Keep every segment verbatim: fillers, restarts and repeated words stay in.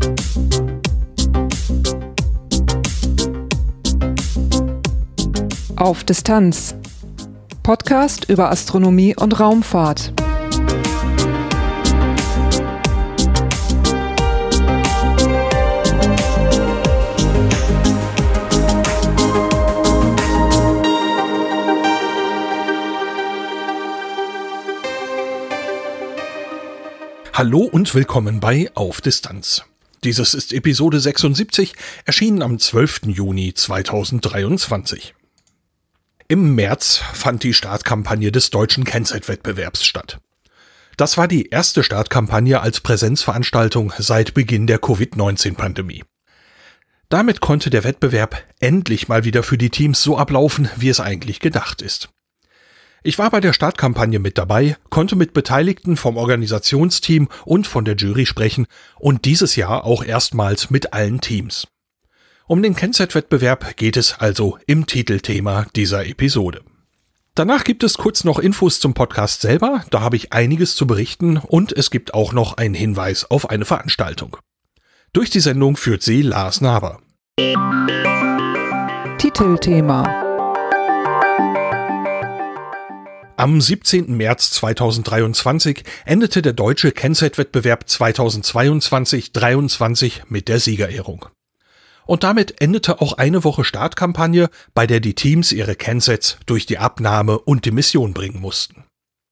Auf Distanz. Podcast über Astronomie und Raumfahrt. Hallo und willkommen bei Auf Distanz. Dieses ist Episode sechsundsiebzig, erschienen am zwölften Juni zweitausenddreiundzwanzig. Im März fand die Startkampagne des deutschen Kensat-Wettbewerbs statt. Das war die erste Startkampagne als Präsenzveranstaltung seit Beginn der Covid neunzehn Pandemie. Damit konnte der Wettbewerb endlich mal wieder für die Teams so ablaufen, wie es eigentlich gedacht ist. Ich war bei der Startkampagne mit dabei, konnte mit Beteiligten vom Organisationsteam und von der Jury sprechen und dieses Jahr auch erstmals mit allen Teams. Um den Kensat-Wettbewerb geht es also im Titelthema dieser Episode. Danach gibt es kurz noch Infos zum Podcast selber, da habe ich einiges zu berichten und es gibt auch noch einen Hinweis auf eine Veranstaltung. Durch die Sendung führt sie Lars Naber. Titelthema. Am siebzehnten März zweitausenddreiundzwanzig endete der deutsche Kensat-Wettbewerb zweitausendzweiundzwanzig dreiundzwanzig mit der Siegerehrung. Und damit endete auch eine Woche Startkampagne, bei der die Teams ihre Kensats durch die Abnahme und die Mission bringen mussten.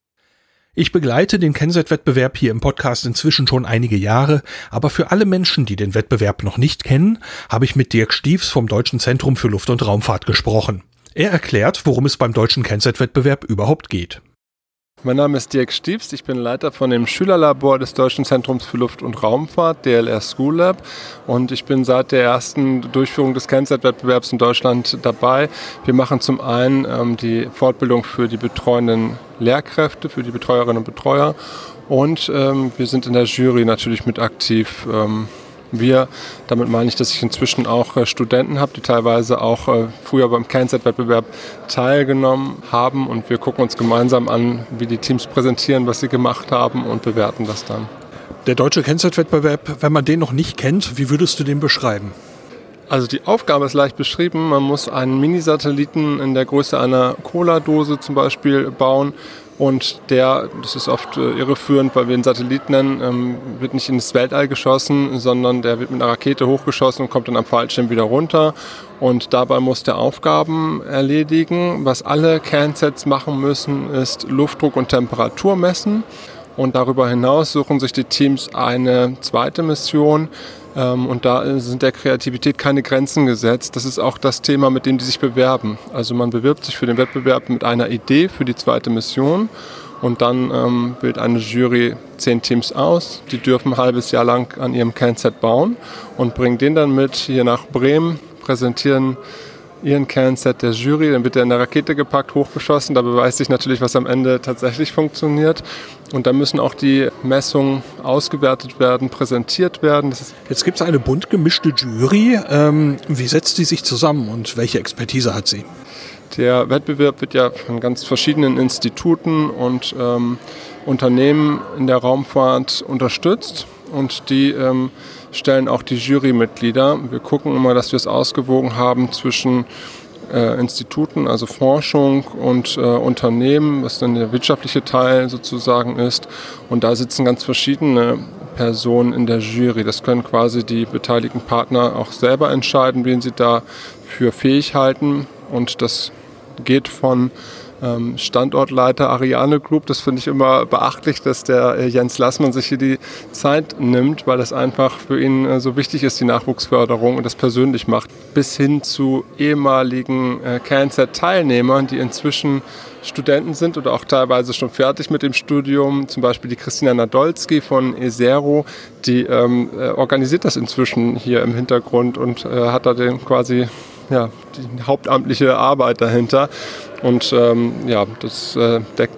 Ich begleite den Kensat-Wettbewerb hier im Podcast inzwischen schon einige Jahre, aber für alle Menschen, die den Wettbewerb noch nicht kennen, habe ich mit Dirk Stiefs vom Deutschen Zentrum für Luft- und Raumfahrt gesprochen. Er erklärt, worum es beim deutschen Kensat-Wettbewerb überhaupt geht. Mein Name ist Dirk Stiefs, ich bin Leiter von dem Schülerlabor des Deutschen Zentrums für Luft- und Raumfahrt, D L R School Lab, und ich bin seit der ersten Durchführung des Kensat-Wettbewerbs in Deutschland dabei. Wir machen zum einen ähm, die Fortbildung für die betreuenden Lehrkräfte, für die Betreuerinnen und Betreuer, und ähm, wir sind in der Jury natürlich mit aktiv. Ähm, Wir, damit meine ich, dass ich inzwischen auch äh, Studenten habe, die teilweise auch äh, früher beim Kensat-Wettbewerb teilgenommen haben, und wir gucken uns gemeinsam an, wie die Teams präsentieren, was sie gemacht haben, und bewerten das dann. Der deutsche Kensat-Wettbewerb, wenn man den noch nicht kennt, wie würdest du den beschreiben? Also die Aufgabe ist leicht beschrieben. Man muss einen Minisatelliten in der Größe einer Cola-Dose zum Beispiel bauen. Und der, das ist oft äh, irreführend, weil wir ihn Satellit nennen, ähm, wird nicht ins Weltall geschossen, sondern der wird mit einer Rakete hochgeschossen und kommt dann am Fallschirm wieder runter. Und dabei muss der Aufgaben erledigen. Was alle Kensats machen müssen, ist Luftdruck und Temperatur messen. Und darüber hinaus suchen sich die Teams eine zweite Mission. Ähm, und da sind der Kreativität keine Grenzen gesetzt. Das ist auch das Thema, mit dem die sich bewerben. Also man bewirbt sich für den Wettbewerb mit einer Idee für die zweite Mission. Und dann ähm, wählt eine Jury zehn Teams aus. Die dürfen ein halbes Jahr lang an ihrem Kensat bauen und bringen den dann mit hier nach Bremen, präsentieren ihren Kensat der Jury, dann wird er in der Rakete gepackt, hochgeschossen. Da beweist sich natürlich, was am Ende tatsächlich funktioniert. Und dann müssen auch die Messungen ausgewertet werden, präsentiert werden. Das ist Jetzt gibt es eine bunt gemischte Jury. Ähm, wie setzt die sich zusammen und welche Expertise hat sie? Der Wettbewerb wird ja von ganz verschiedenen Instituten und ähm, Unternehmen in der Raumfahrt unterstützt. Und die ähm, stellen auch die Jurymitglieder. Wir gucken immer, dass wir es ausgewogen haben zwischen äh, Instituten, also Forschung, und äh, Unternehmen, was dann der wirtschaftliche Teil sozusagen ist. Und da sitzen ganz verschiedene Personen in der Jury. Das können quasi die beteiligten Partner auch selber entscheiden, wen sie dafür fähig halten. Und das geht von Standortleiter Ariane Group. Das finde ich immer beachtlich, dass der Jens Lassmann sich hier die Zeit nimmt, weil das einfach für ihn so wichtig ist, die Nachwuchsförderung, und das persönlich macht. Bis hin zu ehemaligen Kensat-Teilnehmern, die inzwischen Studenten sind oder auch teilweise schon fertig mit dem Studium. Zum Beispiel die Christina Nadolski von ESERO, die ähm, organisiert das inzwischen hier im Hintergrund und äh, hat da den quasi ja, die hauptamtliche Arbeit dahinter. Und ähm, ja, das äh, deckt,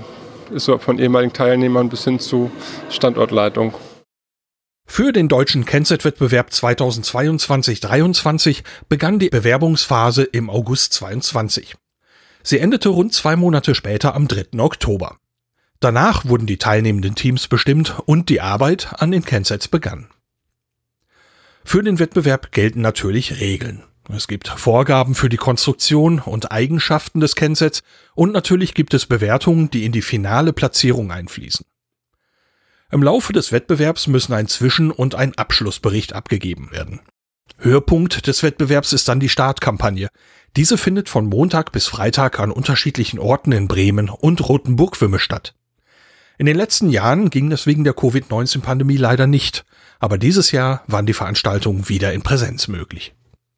ist so von ehemaligen Teilnehmern bis hin zu Standortleitung. Für den deutschen Kensat-Wettbewerb zweitausendzweiundzwanzig dreiundzwanzig begann die Bewerbungsphase im August zweiundzwanzig. Sie endete rund zwei Monate später am dritten Oktober. Danach wurden die teilnehmenden Teams bestimmt und die Arbeit an den Kensats begann. Für den Wettbewerb gelten natürlich Regeln. Es gibt Vorgaben für die Konstruktion und Eigenschaften des Kennsets und natürlich gibt es Bewertungen, die in die finale Platzierung einfließen. Im Laufe des Wettbewerbs müssen ein Zwischen- und ein Abschlussbericht abgegeben werden. Höhepunkt des Wettbewerbs ist dann die Startkampagne. Diese findet von Montag bis Freitag an unterschiedlichen Orten in Bremen und Rothenburg-Wümme statt. In den letzten Jahren ging das wegen der Covid neunzehn Pandemie leider nicht, aber dieses Jahr waren die Veranstaltungen wieder in Präsenz möglich.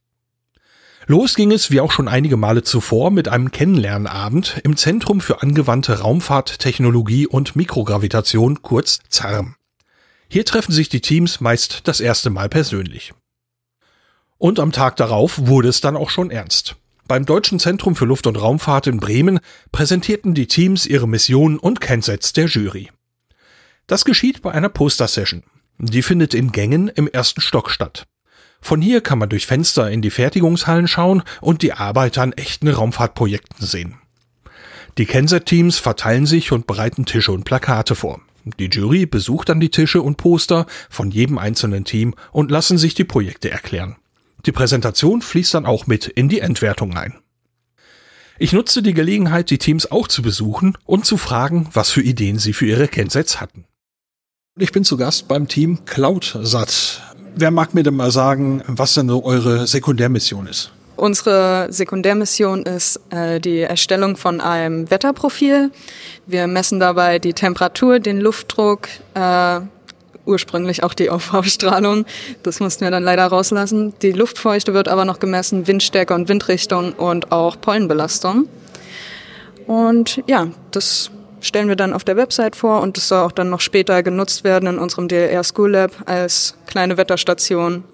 Los ging es, wie auch schon einige Male zuvor, mit einem Kennenlernabend im Zentrum für angewandte Raumfahrt, Technologie und Mikrogravitation, kurz ZARM. Hier treffen sich die Teams meist das erste Mal persönlich. Und am Tag darauf wurde es dann auch schon ernst. Beim Deutschen Zentrum für Luft- und Raumfahrt in Bremen präsentierten die Teams ihre Missionen und Kennsets der Jury. Das geschieht bei einer Poster-Session. Die findet in Gängen im ersten Stock statt. Von hier kann man durch Fenster in die Fertigungshallen schauen und die Arbeit an echten Raumfahrtprojekten sehen. Die Kenset-Teams verteilen sich und bereiten Tische und Plakate vor. Die Jury besucht dann die Tische und Poster von jedem einzelnen Team und lassen sich die Projekte erklären. Die Präsentation fließt dann auch mit in die Endwertung ein. Ich nutzte die Gelegenheit, die Teams auch zu besuchen und zu fragen, was für Ideen sie für ihre Kensets hatten. Ich bin zu Gast beim Team CloudSat. Wer mag mir denn mal sagen, was denn so eure Sekundärmission ist? Unsere Sekundärmission ist äh, die Erstellung von einem Wetterprofil. Wir messen dabei die Temperatur, den Luftdruck, äh, ursprünglich auch die U V-Strahlung. Das mussten wir dann leider rauslassen. Die Luftfeuchte wird aber noch gemessen, Windstärke und Windrichtung und auch Pollenbelastung. Und ja, das stellen wir dann auf der Website vor und das soll auch dann noch später genutzt werden in unserem D L R School Lab als kleine Wetterstation.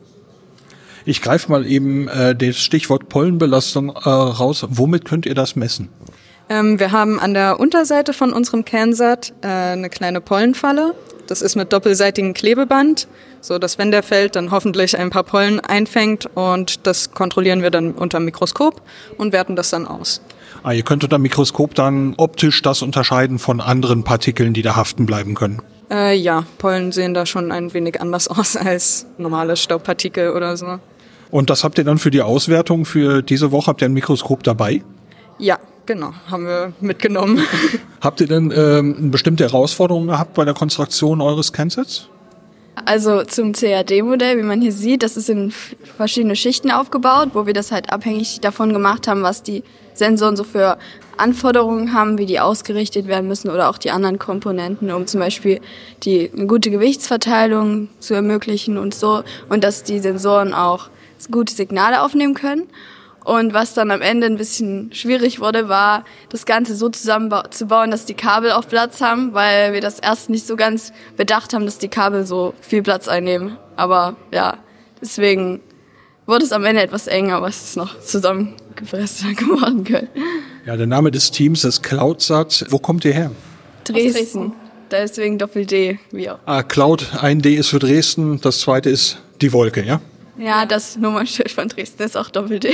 Ich greife mal eben äh, das Stichwort Pollenbelastung äh, raus. Womit könnt ihr das messen? Ähm, wir haben an der Unterseite von unserem Kensat äh, eine kleine Pollenfalle. Das ist mit doppelseitigem Klebeband, so dass wenn der fällt, dann hoffentlich ein paar Pollen einfängt und das kontrollieren wir dann unter dem Mikroskop und werten das dann aus. Ah, ihr könnt unter dem Mikroskop dann optisch das unterscheiden von anderen Partikeln, die da haften bleiben können. Äh, ja, Pollen sehen da schon ein wenig anders aus als normale Staubpartikel oder so. Und das habt ihr dann für die Auswertung für diese Woche, habt ihr ein Mikroskop dabei? Ja, genau, haben wir mitgenommen. Habt ihr denn ähm, bestimmte Herausforderungen gehabt bei der Konstruktion eures Kensets? Also zum C A D-Modell, wie man hier sieht, das ist in verschiedene Schichten aufgebaut, wo wir das halt abhängig davon gemacht haben, was die Sensoren so für Anforderungen haben, wie die ausgerichtet werden müssen oder auch die anderen Komponenten, um zum Beispiel die eine gute Gewichtsverteilung zu ermöglichen und so und dass die Sensoren auch gute Signale aufnehmen können. Und was dann am Ende ein bisschen schwierig wurde, war, das Ganze so zusammenzubauen, dass die Kabel auch Platz haben, weil wir das erst nicht so ganz bedacht haben, dass die Kabel so viel Platz einnehmen. Aber ja, deswegen wurde es am Ende etwas eng, aber es ist noch zusammengepresst geworden. Ja, der Name des Teams ist CloudSat. Wo kommt ihr her? Dresden. Dresden. Deswegen Doppel-D. Wie auch. Ah, Cloud, ein D ist für Dresden, das zweite ist die Wolke, ja? Ja, das Nummernschild von Dresden ist auch Doppel-D.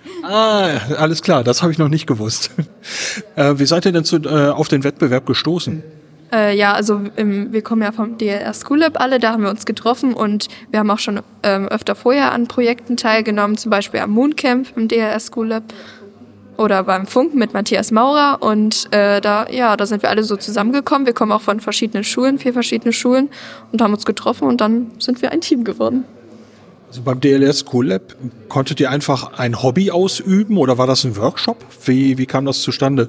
Ah, alles klar, das habe ich noch nicht gewusst. Äh, wie seid ihr denn zu, äh, auf den Wettbewerb gestoßen? Äh, ja, also ähm, wir kommen ja vom D L R School Lab alle, da haben wir uns getroffen und wir haben auch schon ähm, öfter vorher an Projekten teilgenommen, zum Beispiel am Mooncamp im D L R School Lab oder beim Funk mit Matthias Maurer und äh, da, ja, da sind wir alle so zusammengekommen. Wir kommen auch von verschiedenen Schulen, vier verschiedene Schulen und haben uns getroffen und dann sind wir ein Team geworden. Also beim D L R School Lab, konntet ihr einfach ein Hobby ausüben oder war das ein Workshop? Wie, wie kam das zustande?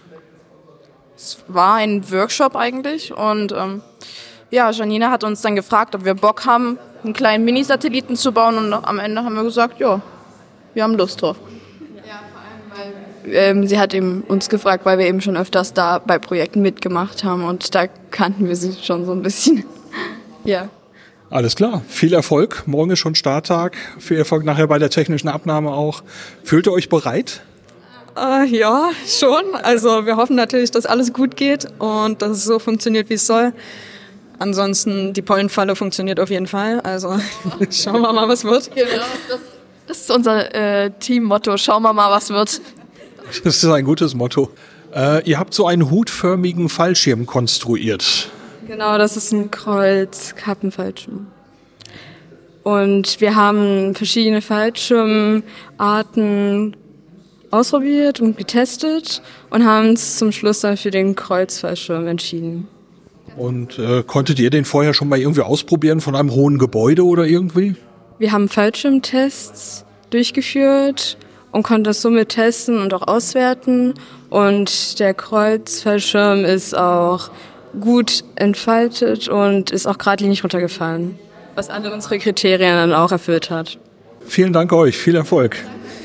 Es war ein Workshop eigentlich und ähm, ja, Janina hat uns dann gefragt, ob wir Bock haben, einen kleinen Mini-Satelliten zu bauen und am Ende haben wir gesagt, ja, wir haben Lust drauf. Ja, vor allem, weil ähm, sie hat eben uns gefragt, weil wir eben schon öfters da bei Projekten mitgemacht haben und da kannten wir sie schon so ein bisschen. Ja. Alles klar, viel Erfolg. Morgen ist schon Starttag. Viel Erfolg nachher bei der technischen Abnahme auch. Fühlt ihr euch bereit? Äh, ja, schon. Also wir hoffen natürlich, dass alles gut geht und dass es so funktioniert, wie es soll. Ansonsten, die Pollenfalle funktioniert auf jeden Fall. Also schauen wir mal, was wird. Genau, das, das ist unser äh, Teammotto. Schauen wir mal, was wird. Das ist ein gutes Motto. Äh, ihr habt so einen hutförmigen Fallschirm konstruiert. Genau, das ist ein Kreuz-Kappenfallschirm. Und wir haben verschiedene Fallschirmarten ausprobiert und getestet und haben uns zum Schluss dann für den Kreuzfallschirm entschieden. Und äh, konntet ihr den vorher schon mal irgendwie ausprobieren von einem hohen Gebäude oder irgendwie? Wir haben Fallschirmtests durchgeführt und konnten das somit testen und auch auswerten. Und der Kreuzfallschirm ist auch gut entfaltet und ist auch geradlinig runtergefallen, was alle unsere Kriterien dann auch erfüllt hat. Vielen Dank euch, viel Erfolg.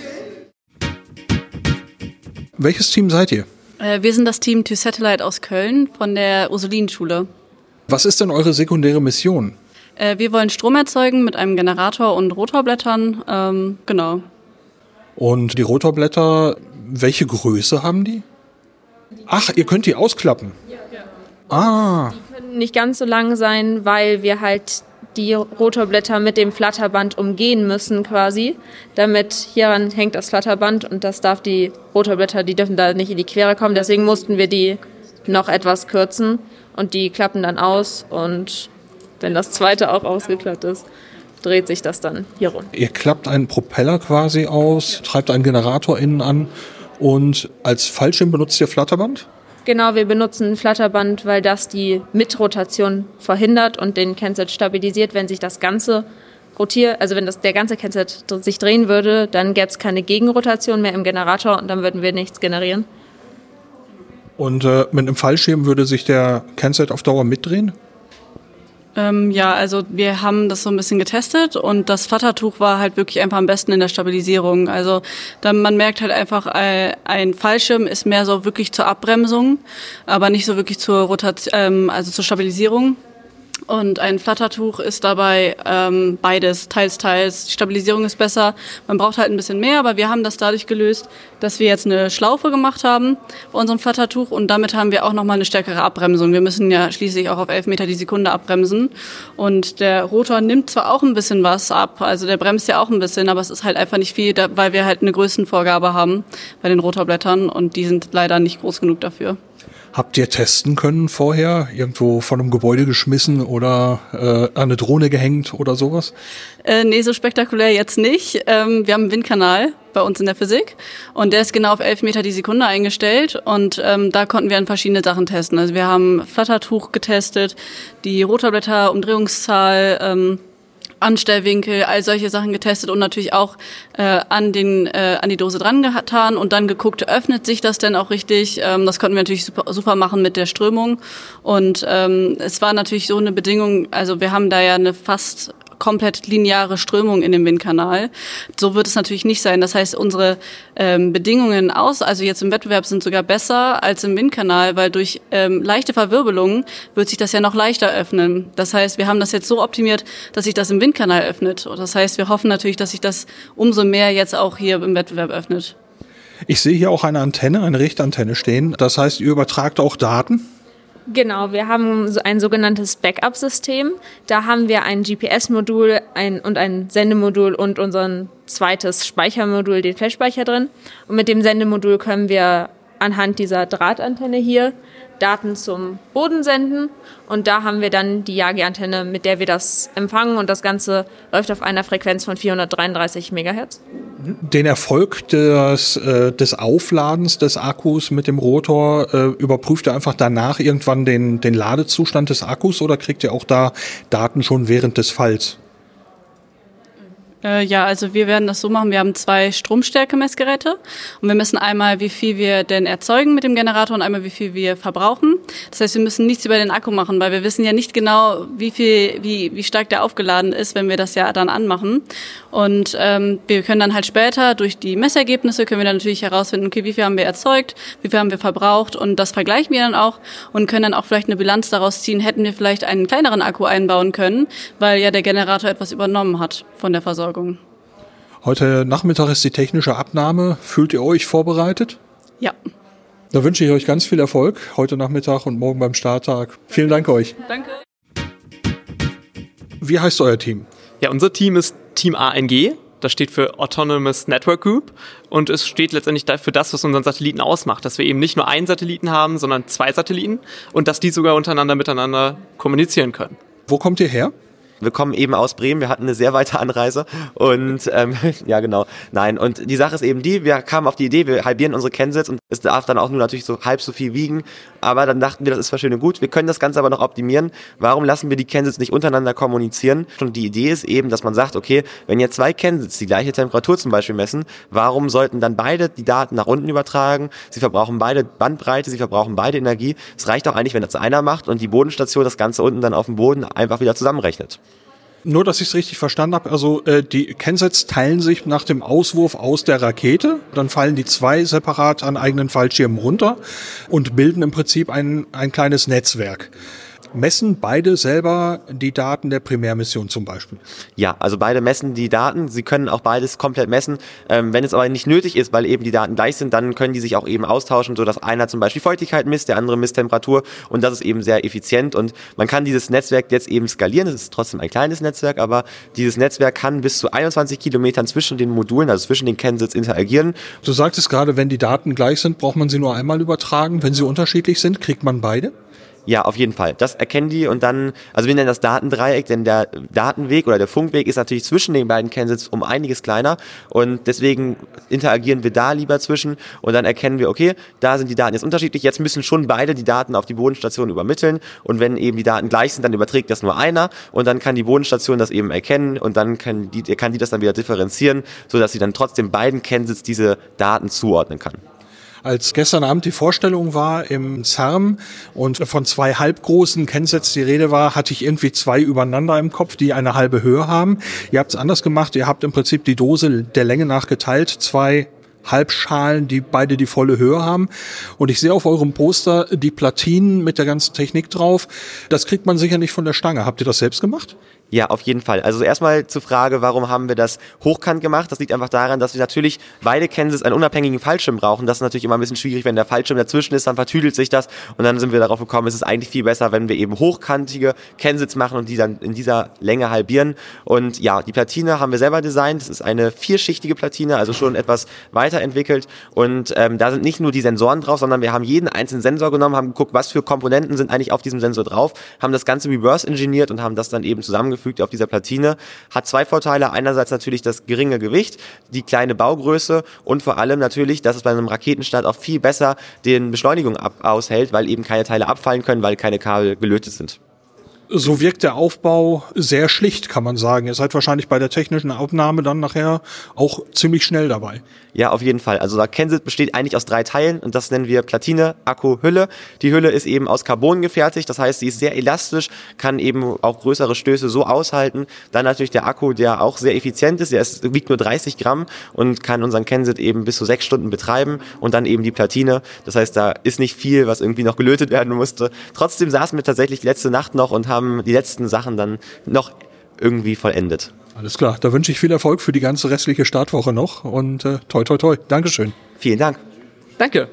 Welches Team seid ihr? Äh, wir sind das Team To Satellite aus Köln von der Ursulinenschule. Was ist denn eure sekundäre Mission? Äh, wir wollen Strom erzeugen mit einem Generator und Rotorblättern. Ähm, genau. Und die Rotorblätter, welche Größe haben die? Ach, ihr könnt die ausklappen. Ja. Ah. Die können nicht ganz so lang sein, weil wir halt die Rotorblätter mit dem Flatterband umgehen müssen quasi. Damit hieran hängt das Flatterband und das darf die Rotorblätter, die dürfen da nicht in die Quere kommen. Deswegen mussten wir die noch etwas kürzen und die klappen dann aus und wenn das zweite auch ausgeklappt ist, dreht sich das dann hier rum. Ihr klappt einen Propeller quasi aus, treibt einen Generator innen an und als Fallschirm benutzt ihr Flatterband? Genau, wir benutzen ein Flatterband, weil das die Mitrotation verhindert und den Genset stabilisiert. Wenn sich das Ganze rotiert, also wenn das, der ganze Genset sich drehen würde, dann gäbe es keine Gegenrotation mehr im Generator und dann würden wir nichts generieren. Und äh, mit einem Fallschirm würde sich der Genset auf Dauer mitdrehen? Ähm, ja, also wir haben das so ein bisschen getestet und das Flattertuch war halt wirklich einfach am besten in der Stabilisierung. Also dann, man merkt halt einfach, äh, ein Fallschirm ist mehr so wirklich zur Abbremsung, aber nicht so wirklich zur Rotation, ähm, also zur Stabilisierung. Und ein Flattertuch ist dabei ähm, beides, teils, teils. Die Stabilisierung ist besser, man braucht halt ein bisschen mehr, aber wir haben das dadurch gelöst, dass wir jetzt eine Schlaufe gemacht haben bei unserem Flattertuch und damit haben wir auch nochmal eine stärkere Abbremsung. Wir müssen ja schließlich auch auf elf Meter die Sekunde abbremsen und der Rotor nimmt zwar auch ein bisschen was ab, also der bremst ja auch ein bisschen, aber es ist halt einfach nicht viel, weil wir halt eine Größenvorgabe haben bei den Rotorblättern und die sind leider nicht groß genug dafür. Habt ihr testen können vorher? Irgendwo von einem Gebäude geschmissen oder äh, an eine Drohne gehängt oder sowas? Äh, nee, so spektakulär jetzt nicht. Ähm, wir haben einen Windkanal bei uns in der Physik und der ist genau auf elf Meter die Sekunde eingestellt und ähm, da konnten wir an verschiedene Sachen testen. Also wir haben Flattertuch getestet, die Rotorblätter, Umdrehungszahl, ähm, Anstellwinkel, all solche Sachen getestet und natürlich auch äh, an den äh, an die Dose dran getan und dann geguckt, öffnet sich das denn auch richtig? Ähm, das konnten wir natürlich super, super machen mit der Strömung und ähm, es war natürlich so eine Bedingung, also wir haben da ja eine fast komplett lineare Strömung in dem Windkanal. So wird es natürlich nicht sein. Das heißt, unsere ähm, Bedingungen aus, also jetzt im Wettbewerb sind sogar besser als im Windkanal, weil durch ähm, leichte Verwirbelungen wird sich das ja noch leichter öffnen. Das heißt, wir haben das jetzt so optimiert, dass sich das im Windkanal öffnet. Und das heißt, wir hoffen natürlich, dass sich das umso mehr jetzt auch hier im Wettbewerb öffnet. Ich sehe hier auch eine Antenne, eine Richtantenne stehen. Das heißt, ihr übertragt auch Daten? Genau, wir haben ein sogenanntes Backup-System. Da haben wir ein G P S-Modul ein, und ein Sendemodul und unser zweites Speichermodul, den Festspeicher drin. Und mit dem Sendemodul können wir anhand dieser Drahtantenne hier Daten zum Boden senden. Und da haben wir dann die Yagi-Antenne, mit der wir das empfangen. Und das Ganze läuft auf einer Frequenz von vierhundertdreiunddreißig Megahertz. Den Erfolg des, äh, des Aufladens des Akkus mit dem Rotor, äh, überprüft ihr einfach danach irgendwann den, den Ladezustand des Akkus oder kriegt ihr auch da Daten schon während des Falls? Äh, ja, also wir werden das so machen, wir haben zwei Stromstärke-Messgeräte und wir messen einmal, wie viel wir denn erzeugen mit dem Generator und einmal, wie viel wir verbrauchen. Das heißt, wir müssen nichts über den Akku machen, weil wir wissen ja nicht genau, wie viel, wie, wie stark der aufgeladen ist, wenn wir das ja dann anmachen. Und ähm, wir können dann halt später durch die Messergebnisse können wir dann natürlich herausfinden, okay, wie viel haben wir erzeugt, wie viel haben wir verbraucht und das vergleichen wir dann auch und können dann auch vielleicht eine Bilanz daraus ziehen, hätten wir vielleicht einen kleineren Akku einbauen können, weil ja der Generator etwas übernommen hat von der Versorgung. Heute Nachmittag ist die technische Abnahme. Fühlt ihr euch vorbereitet? Ja. Da wünsche ich euch ganz viel Erfolg heute Nachmittag und morgen beim Starttag. Vielen Dank euch. Danke. Wie heißt euer Team? Ja, unser Team ist Team A N G. Das steht für Autonomous Network Group und es steht letztendlich für das, was unseren Satelliten ausmacht, dass wir eben nicht nur einen Satelliten haben, sondern zwei Satelliten und dass die sogar untereinander miteinander kommunizieren können. Wo kommt ihr her? Wir kommen eben aus Bremen, wir hatten eine sehr weite Anreise und ähm, ja genau, nein. Und die Sache ist eben die, wir kamen auf die Idee, wir halbieren unsere Kensets und es darf dann auch nur natürlich so halb so viel wiegen, aber dann dachten wir, das ist zwar schön und gut, wir können das Ganze aber noch optimieren. Warum lassen wir die Kensets nicht untereinander kommunizieren? Und die Idee ist eben, dass man sagt, okay, wenn jetzt zwei Kensets die gleiche Temperatur zum Beispiel messen, warum sollten dann beide die Daten nach unten übertragen? Sie verbrauchen beide Bandbreite, sie verbrauchen beide Energie. Es reicht auch eigentlich, wenn das einer macht und die Bodenstation das Ganze unten dann auf dem Boden einfach wieder zusammenrechnet. Nur, dass ich es richtig verstanden habe, also äh, die Kensets teilen sich nach dem Auswurf aus der Rakete, dann fallen die zwei separat an eigenen Fallschirmen runter und bilden im Prinzip ein, ein kleines Netzwerk. Messen beide selber die Daten der Primärmission zum Beispiel? Ja, also beide messen die Daten. Sie können auch beides komplett messen. Ähm, wenn es aber nicht nötig ist, weil eben die Daten gleich sind, dann können die sich auch eben austauschen, sodass einer zum Beispiel Feuchtigkeit misst, der andere misst Temperatur. Und das ist eben sehr effizient. Und man kann dieses Netzwerk jetzt eben skalieren. Es ist trotzdem ein kleines Netzwerk, aber dieses Netzwerk kann bis zu einundzwanzig Kilometern zwischen den Modulen, also zwischen den Kensets, interagieren. Du sagtest gerade, wenn die Daten gleich sind, braucht man sie nur einmal übertragen. Wenn sie unterschiedlich sind, kriegt man beide? Ja, auf jeden Fall. Das erkennen die und dann, also wir nennen das Datendreieck, denn der Datenweg oder der Funkweg ist natürlich zwischen den beiden Kensets um einiges kleiner und deswegen interagieren wir da lieber zwischen und dann erkennen wir, okay, da sind die Daten jetzt unterschiedlich, jetzt müssen schon beide die Daten auf die Bodenstation übermitteln und wenn eben die Daten gleich sind, dann überträgt das nur einer und dann kann die Bodenstation das eben erkennen und dann kann die, kann die das dann wieder differenzieren, sodass sie dann trotzdem beiden Kensets diese Daten zuordnen kann. Als gestern Abend die Vorstellung war im C E R M und von zwei halbgroßen Kensets die Rede war, hatte ich irgendwie zwei übereinander im Kopf, die eine halbe Höhe haben. Ihr habt es anders gemacht, ihr habt im Prinzip die Dose der Länge nach geteilt, zwei Halbschalen, die beide die volle Höhe haben. Und ich sehe auf eurem Poster die Platinen mit der ganzen Technik drauf. Das kriegt man sicher nicht von der Stange. Habt ihr das selbst gemacht? Ja, auf jeden Fall. Also erstmal zur Frage, warum haben wir das hochkant gemacht? Das liegt einfach daran, dass wir natürlich beide Kensets einen unabhängigen Fallschirm brauchen. Das ist natürlich immer ein bisschen schwierig, wenn der Fallschirm dazwischen ist, dann vertüdelt sich das. Und dann sind wir darauf gekommen, es ist eigentlich viel besser, wenn wir eben hochkantige Kensets machen und die dann in dieser Länge halbieren. Und ja, die Platine haben wir selber designt. Das ist eine vierschichtige Platine, also schon etwas weiterentwickelt. Und ähm, da sind nicht nur die Sensoren drauf, sondern wir haben jeden einzelnen Sensor genommen, haben geguckt, was für Komponenten sind eigentlich auf diesem Sensor drauf, haben das Ganze reverse engineert und haben das dann eben zusammengefügt auf dieser Platine. Hat zwei Vorteile. Einerseits natürlich das geringe Gewicht, die kleine Baugröße und vor allem natürlich, dass es bei einem Raketenstart auch viel besser den Beschleunigung ab- aushält, weil eben keine Teile abfallen können, weil keine Kabel gelötet sind. So wirkt der Aufbau sehr schlicht, kann man sagen. Ihr seid wahrscheinlich bei der technischen Aufnahme dann nachher auch ziemlich schnell dabei. Ja, auf jeden Fall. Also der Kenset besteht eigentlich aus drei Teilen und das nennen wir Platine, Akku, Hülle. Die Hülle ist eben aus Carbon gefertigt, das heißt, sie ist sehr elastisch, kann eben auch größere Stöße so aushalten. Dann natürlich der Akku, der auch sehr effizient ist, der ist, wiegt nur dreißig Gramm und kann unseren Kenset eben bis zu sechs Stunden betreiben und dann eben die Platine. Das heißt, da ist nicht viel, was irgendwie noch gelötet werden musste. Trotzdem saßen wir tatsächlich letzte Nacht noch und haben die letzten Sachen dann noch irgendwie vollendet. Alles klar, da wünsche ich viel Erfolg für die ganze restliche Startwoche noch und äh, toi toi toi. Dankeschön. Vielen Dank. Danke.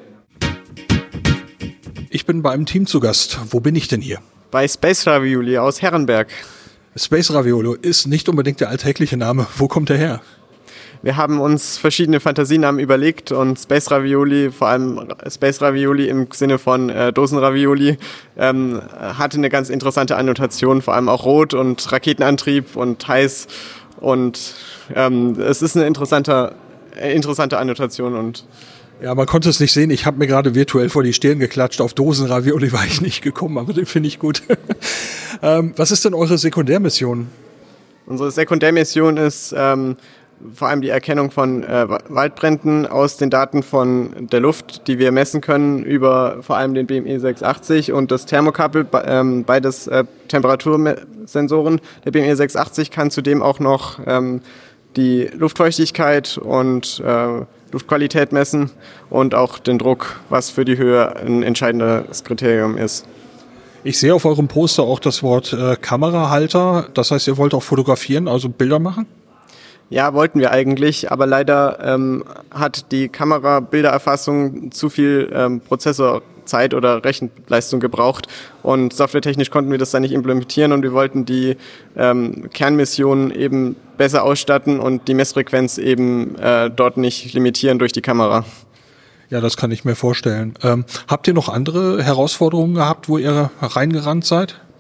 Ich bin bei einem Team zu Gast. Wo bin ich denn hier? Bei Space Ravioli aus Herrenberg. Space Raviolo ist nicht unbedingt der alltägliche Name. Wo kommt der her? Wir haben uns verschiedene Fantasienamen überlegt und Space Ravioli, vor allem Space Ravioli im Sinne von äh, Dosenravioli, ähm, hatte eine ganz interessante Annotation, vor allem auch rot und Raketenantrieb und heiß und ähm, es ist eine interessante, äh, interessante Annotation und ja, man konnte es nicht sehen. Ich habe mir gerade virtuell vor die Stirn geklatscht. Auf Dosenravioli war ich nicht gekommen, aber den finde ich gut. ähm, was ist denn eure Sekundärmission? Unsere Sekundärmission ist ähm, vor allem die Erkennung von äh, Waldbränden aus den Daten von der Luft, die wir messen können über vor allem den B M E sechshundertachtzig und das Thermokabel, ähm, beides äh, Temperatursensoren. Der B M E sechshundertachtzig kann zudem auch noch ähm, die Luftfeuchtigkeit und äh, Luftqualität messen und auch den Druck, was für die Höhe ein entscheidendes Kriterium ist. Ich sehe auf eurem Poster auch das Wort äh, Kamerahalter. Das heißt, ihr wollt auch fotografieren, also Bilder machen? Ja, wollten wir eigentlich, aber leider ähm, hat die Kamera-Bildererfassung zu viel ähm, Prozessorzeit oder Rechenleistung gebraucht und softwaretechnisch konnten wir das dann nicht implementieren und wir wollten die ähm, Kernmission eben besser ausstatten und die Messfrequenz eben äh, dort nicht limitieren durch die Kamera. Ja, das kann ich mir vorstellen. Ähm, habt ihr noch andere Herausforderungen gehabt, wo ihr reingerannt seid?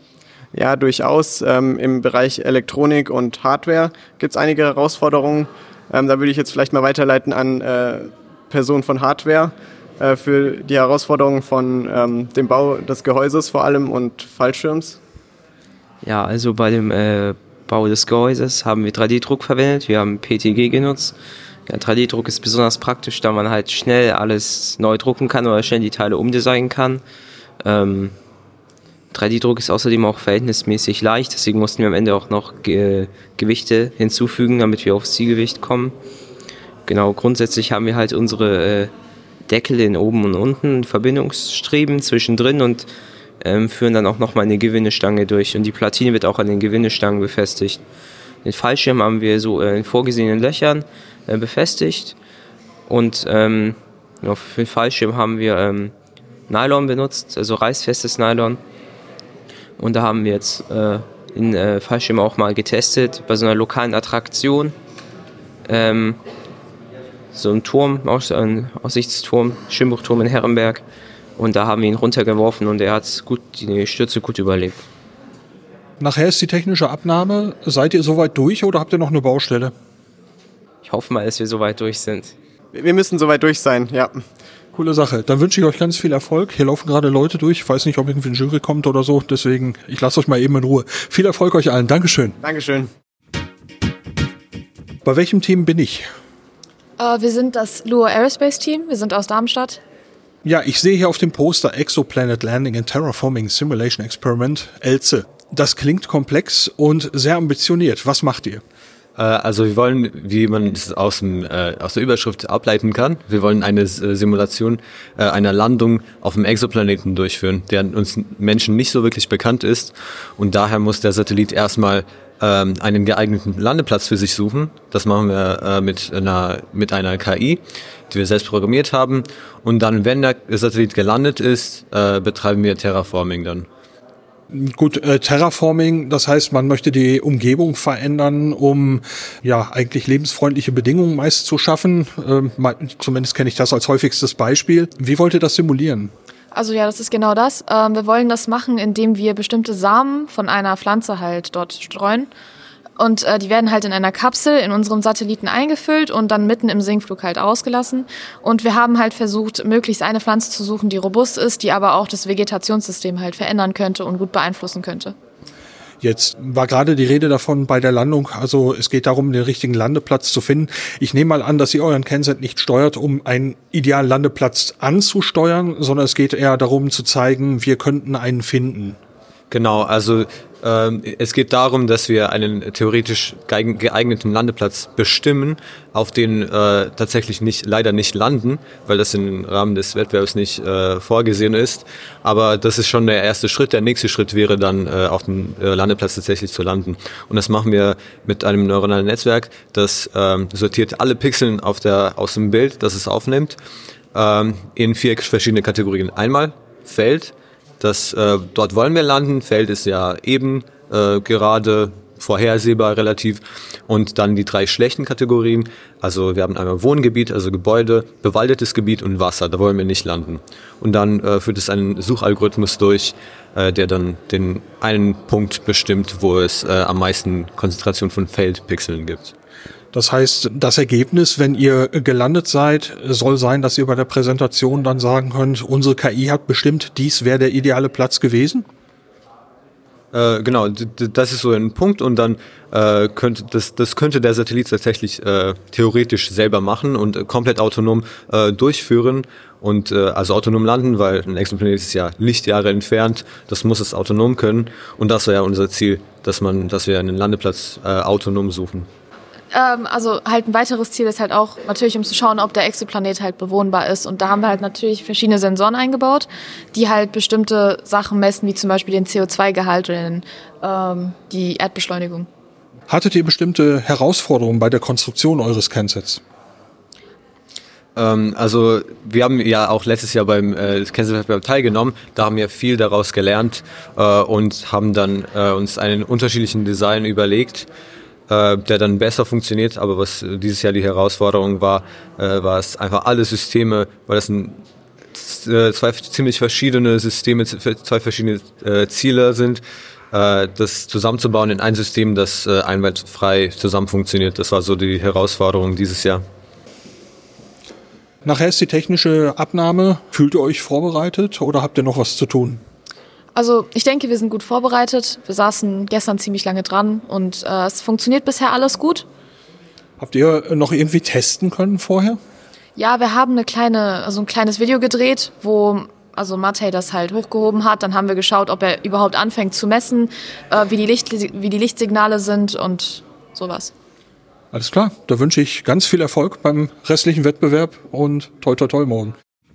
Ja, durchaus. Ähm, im Bereich Elektronik und Hardware gibt es einige Herausforderungen. Ähm, da würde ich jetzt vielleicht mal weiterleiten an äh, Personen von Hardware äh, für die Herausforderungen von ähm, dem Bau des Gehäuses vor allem und Fallschirms. Ja, also bei dem äh, Bau des Gehäuses haben wir drei D Druck verwendet, wir haben P T G genutzt. Ja, drei D Druck ist besonders praktisch, da man halt schnell alles neu drucken kann oder schnell die Teile umdesignen kann. Ähm, drei D Druck ist außerdem auch verhältnismäßig leicht, deswegen mussten wir am Ende auch noch Ge- Gewichte hinzufügen, damit wir aufs Zielgewicht kommen. Genau, grundsätzlich haben wir halt unsere äh, Deckel in oben und unten, Verbindungsstreben zwischendrin und ähm, führen dann auch nochmal eine Gewindestange durch und die Platine wird auch an den Gewindestangen befestigt. Den Fallschirm haben wir so äh, in vorgesehenen Löchern äh, befestigt und ähm, ja, für den Fallschirm haben wir ähm, Nylon benutzt, also reißfestes Nylon. Und da haben wir jetzt äh, in äh, Fallschirm auch mal getestet, bei so einer lokalen Attraktion. Ähm, so ein Turm, ein Aussichtsturm, Schwimmbuchturm in Herrenberg. Und da haben wir ihn runtergeworfen und er hat gut, die Stürze gut überlebt. Nachher ist die technische Abnahme. Seid ihr soweit durch oder habt ihr noch eine Baustelle? Ich hoffe mal, dass wir soweit durch sind. Wir müssen soweit durch sein, ja. Coole Sache. Dann wünsche ich euch ganz viel Erfolg. Hier laufen gerade Leute durch. Ich weiß nicht, ob irgendwie ein Jury kommt oder so. Deswegen, ich lasse euch mal eben in Ruhe. Viel Erfolg euch allen. Dankeschön. Dankeschön. Bei welchem Team bin ich? Uh, wir sind das Luo Aerospace Team. Wir sind aus Darmstadt. Ja, ich sehe hier auf dem Poster Exoplanet Landing and Terraforming Simulation Experiment, ELSE. Das klingt komplex und sehr ambitioniert. Was macht ihr? Also wir wollen, wie man es aus, dem, äh, aus der Überschrift ableiten kann, wir wollen eine äh, Simulation äh, einer Landung auf einem Exoplaneten durchführen, der uns Menschen nicht so wirklich bekannt ist. Und daher muss der Satellit erstmal ähm, einen geeigneten Landeplatz für sich suchen. Das machen wir äh, mit einer, mit einer K I, die wir selbst programmiert haben. Und dann, wenn der Satellit gelandet ist, äh, betreiben wir Terraforming dann. Gut, äh, Terraforming, das heißt, man möchte die Umgebung verändern, um ja eigentlich lebensfreundliche Bedingungen meist zu schaffen. Ähm, zumindest kenne ich das als häufigstes Beispiel. Wie wollt ihr das simulieren? Also ja, das ist genau das. Ähm, wir wollen das machen, indem wir bestimmte Samen von einer Pflanze halt dort streuen. Und äh, die werden halt in einer Kapsel in unserem Satelliten eingefüllt und dann mitten im Sinkflug halt ausgelassen. Und wir haben halt versucht, möglichst eine Pflanze zu suchen, die robust ist, die aber auch das Vegetationssystem halt verändern könnte und gut beeinflussen könnte. Jetzt war gerade die Rede davon bei der Landung, also es geht darum, den richtigen Landeplatz zu finden. Ich nehme mal an, dass ihr euren CanSat nicht steuert, um einen idealen Landeplatz anzusteuern, sondern es geht eher darum zu zeigen, wir könnten einen finden. Genau, also ähm, es geht darum, dass wir einen theoretisch geeigneten Landeplatz bestimmen, auf den äh, tatsächlich nicht leider nicht landen, weil das im Rahmen des Wettbewerbs nicht äh, vorgesehen ist. Aber das ist schon der erste Schritt. Der nächste Schritt wäre dann, äh, auf dem äh, Landeplatz tatsächlich zu landen. Und das machen wir mit einem neuronalen Netzwerk, das ähm, sortiert alle Pixel auf der, aus dem Bild, das es aufnimmt, ähm, in vier verschiedene Kategorien. Einmal Feld. Das, äh, dort wollen wir landen. Feld ist ja eben, äh, gerade, vorhersehbar relativ. Und dann die drei schlechten Kategorien. Also wir haben einmal Wohngebiet, also Gebäude, bewaldetes Gebiet und Wasser. Da wollen wir nicht landen. Und dann äh, führt es einen Suchalgorithmus durch, äh, der dann den einen Punkt bestimmt, wo es äh, am meisten Konzentration von Feldpixeln gibt. Das heißt, das Ergebnis, wenn ihr gelandet seid, soll sein, dass ihr bei der Präsentation dann sagen könnt, unsere K I hat bestimmt, dies wäre der ideale Platz gewesen? Äh, genau, d- d- das ist so ein Punkt und dann äh, könnte das, das könnte der Satellit tatsächlich äh, theoretisch selber machen und äh, komplett autonom äh, durchführen und äh, also autonom landen, weil ein Exoplanet ist ja Lichtjahre entfernt, das muss es autonom können und das war ja unser Ziel, dass man, dass wir einen Landeplatz äh, autonom suchen. Ähm, also halt ein weiteres Ziel ist halt auch natürlich, um zu schauen, ob der Exoplanet halt bewohnbar ist. Und da haben wir halt natürlich verschiedene Sensoren eingebaut, die halt bestimmte Sachen messen, wie zum Beispiel den C O zwei Gehalt oder den, ähm, die Erdbeschleunigung. Hattet ihr bestimmte Herausforderungen bei der Konstruktion eures CanSats? Ähm, also wir haben ja auch letztes Jahr beim äh, CanSat-Wettbewerb teilgenommen, da haben wir viel daraus gelernt äh, und haben dann äh, uns einen unterschiedlichen Design überlegt, der dann besser funktioniert, aber was dieses Jahr die Herausforderung war, äh, war es einfach alle Systeme, weil das ein, äh, zwei ziemlich verschiedene Systeme, zwei verschiedene äh, Ziele sind, äh, das zusammenzubauen in ein System, das äh, einwandfrei zusammen funktioniert. Das war so die Herausforderung dieses Jahr. Nachher ist die technische Abnahme. Fühlt ihr euch vorbereitet oder habt ihr noch was zu tun? Also ich denke, wir sind gut vorbereitet. Wir saßen gestern ziemlich lange dran und äh, es funktioniert bisher alles gut. Habt ihr noch irgendwie testen können vorher? Ja, wir haben eine kleine, also ein kleines Video gedreht, wo also Matej das halt hochgehoben hat. Dann haben wir geschaut, ob er überhaupt anfängt zu messen, äh, wie die Licht, wie die Lichtsignale sind und sowas. Alles klar, da wünsche ich ganz viel Erfolg beim restlichen Wettbewerb und toi toi toi morgen.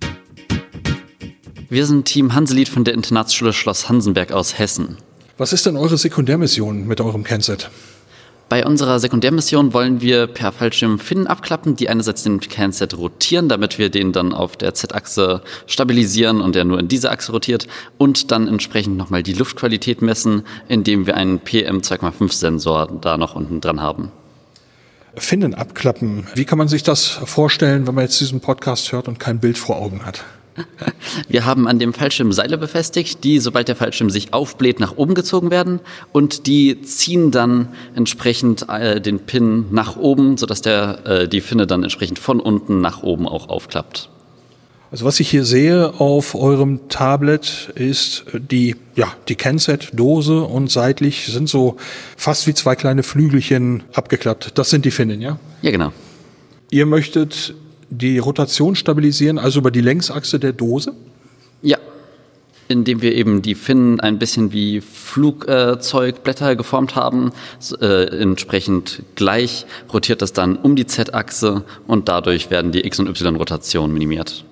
Wir sind Team Hanselied von der Internatsschule Schloss Hansenberg aus Hessen. Was ist denn eure Sekundärmission mit eurem CanSat? Bei unserer Sekundärmission wollen wir per Fallschirm Finnen abklappen, die einerseits den CanSat rotieren, damit wir den dann auf der Z-Achse stabilisieren und der nur in diese Achse rotiert, und dann entsprechend nochmal die Luftqualität messen, indem wir einen P M zwei Komma fünf Sensor da noch unten dran haben. Finnen abklappen. Wie kann man sich das vorstellen, wenn man jetzt diesen Podcast hört und kein Bild vor Augen hat? Wir haben an dem Fallschirm Seile befestigt, die, sobald der Fallschirm sich aufbläht, nach oben gezogen werden, und die ziehen dann entsprechend äh, den Pin nach oben, sodass der, äh, die Finne dann entsprechend von unten nach oben auch aufklappt. Also was ich hier sehe auf eurem Tablet ist die, ja, die CanSat-Dose, und seitlich sind so fast wie zwei kleine Flügelchen abgeklappt. Das sind die Finnen, ja? Ja, genau. Ihr möchtet die Rotation stabilisieren, also über die Längsachse der Dose? Ja, indem wir eben die Finnen ein bisschen wie Flugzeugblätter geformt haben. Äh, entsprechend gleich rotiert das dann um die Z-Achse und dadurch werden die X- und Y-Rotationen minimiert.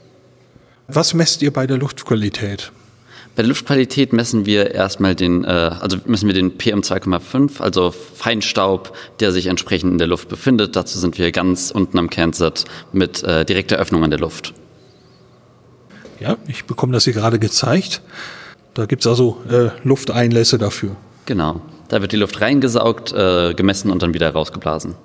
Was messt ihr bei der Luftqualität? Bei der Luftqualität messen wir erstmal den, äh, also messen wir den P M zwei Komma fünf, also Feinstaub, der sich entsprechend in der Luft befindet. Dazu sind wir ganz unten am CanSat mit äh, direkter Öffnung an der Luft. Ja, ich bekomme das hier gerade gezeigt. Da gibt es also äh, Lufteinlässe dafür. Genau, da wird die Luft reingesaugt, äh, gemessen und dann wieder rausgeblasen.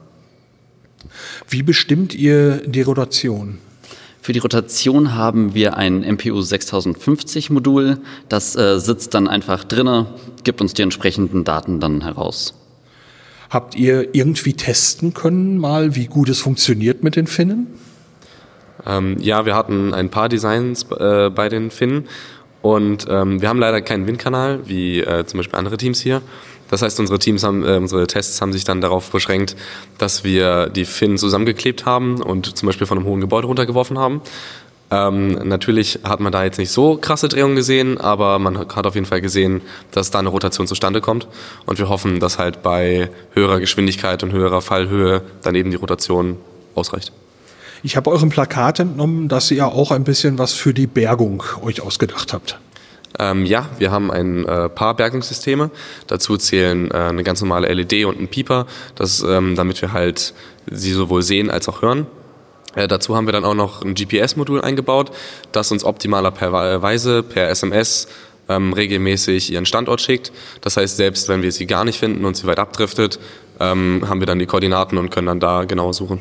Wie bestimmt ihr die Rotation? Für die Rotation haben wir ein M P U sechstausendfünfzig Modul. Das äh, sitzt dann einfach drinne, gibt uns die entsprechenden Daten dann heraus. Habt ihr irgendwie testen können, mal wie gut es funktioniert mit den Finnen? Ähm, ja, wir hatten ein paar Designs äh, bei den Finnen und ähm, wir haben leider keinen Windkanal, wie äh, zum Beispiel andere Teams hier. Das heißt, unsere Teams haben, äh, unsere Tests haben sich dann darauf beschränkt, dass wir die Finnen zusammengeklebt haben und zum Beispiel von einem hohen Gebäude runtergeworfen haben. Ähm, natürlich hat man da jetzt nicht so krasse Drehungen gesehen, aber man hat auf jeden Fall gesehen, dass da eine Rotation zustande kommt. Und wir hoffen, dass halt bei höherer Geschwindigkeit und höherer Fallhöhe dann eben die Rotation ausreicht. Ich habe eurem Plakat entnommen, dass ihr auch ein bisschen was für die Bergung euch ausgedacht habt. Ähm, ja, wir haben ein äh, paar Bergungssysteme. Dazu zählen äh, eine ganz normale L E D und ein Pieper, das, ähm, damit wir halt sie sowohl sehen als auch hören. Äh, dazu haben wir dann auch noch ein G P S-Modul eingebaut, das uns optimalerweise per S M S ähm, regelmäßig ihren Standort schickt. Das heißt, selbst wenn wir sie gar nicht finden und sie weit abdriftet, ähm, haben wir dann die Koordinaten und können dann da genau suchen.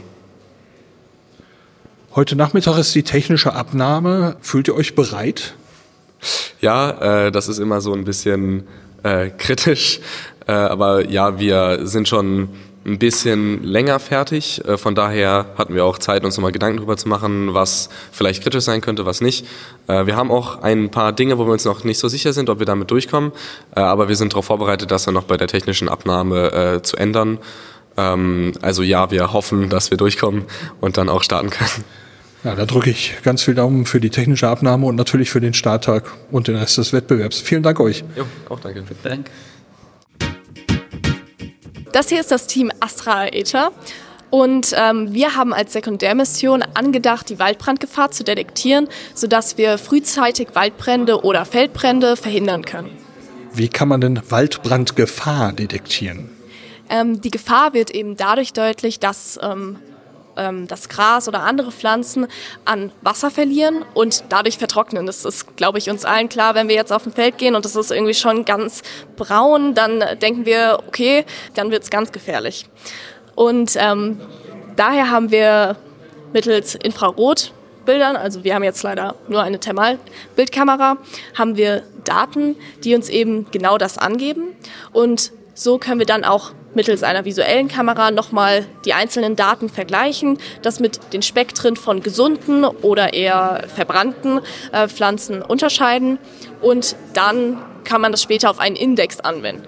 Heute Nachmittag ist die technische Abnahme. Fühlt ihr euch bereit? Ja, äh, das ist immer so ein bisschen äh, kritisch, äh, aber ja, wir sind schon ein bisschen länger fertig. Äh, von daher hatten wir auch Zeit, uns nochmal Gedanken darüber zu machen, was vielleicht kritisch sein könnte, was nicht. Äh, wir haben auch ein paar Dinge, wo wir uns noch nicht so sicher sind, ob wir damit durchkommen, äh, aber wir sind darauf vorbereitet, das dann noch bei der technischen Abnahme äh, zu ändern. Ähm, also ja, wir hoffen, dass wir durchkommen und dann auch starten können. Ja, da drücke ich ganz viel Daumen für die technische Abnahme und natürlich für den Starttag und den Rest des Wettbewerbs. Vielen Dank euch. Jo, auch danke. Danke. Das hier ist das Team Astra Aether und ähm, wir haben als Sekundärmission angedacht, die Waldbrandgefahr zu detektieren, sodass wir frühzeitig Waldbrände oder Feldbrände verhindern können. Wie kann man denn Waldbrandgefahr detektieren? Ähm, die Gefahr wird eben dadurch deutlich, dass ähm, das Gras oder andere Pflanzen an Wasser verlieren und dadurch vertrocknen. Das ist, glaube ich, uns allen klar, wenn wir jetzt auf ein Feld gehen und das ist irgendwie schon ganz braun, dann denken wir, okay, dann wird es ganz gefährlich. Und ähm, daher haben wir mittels Infrarot Bildern, also wir haben jetzt leider nur eine Thermalbildkamera, haben wir Daten, die uns eben genau das angeben. Und so können wir dann auch mittels einer visuellen Kamera nochmal die einzelnen Daten vergleichen, das mit den Spektren von gesunden oder eher verbrannten äh, Pflanzen unterscheiden. Und dann kann man das später auf einen Index anwenden.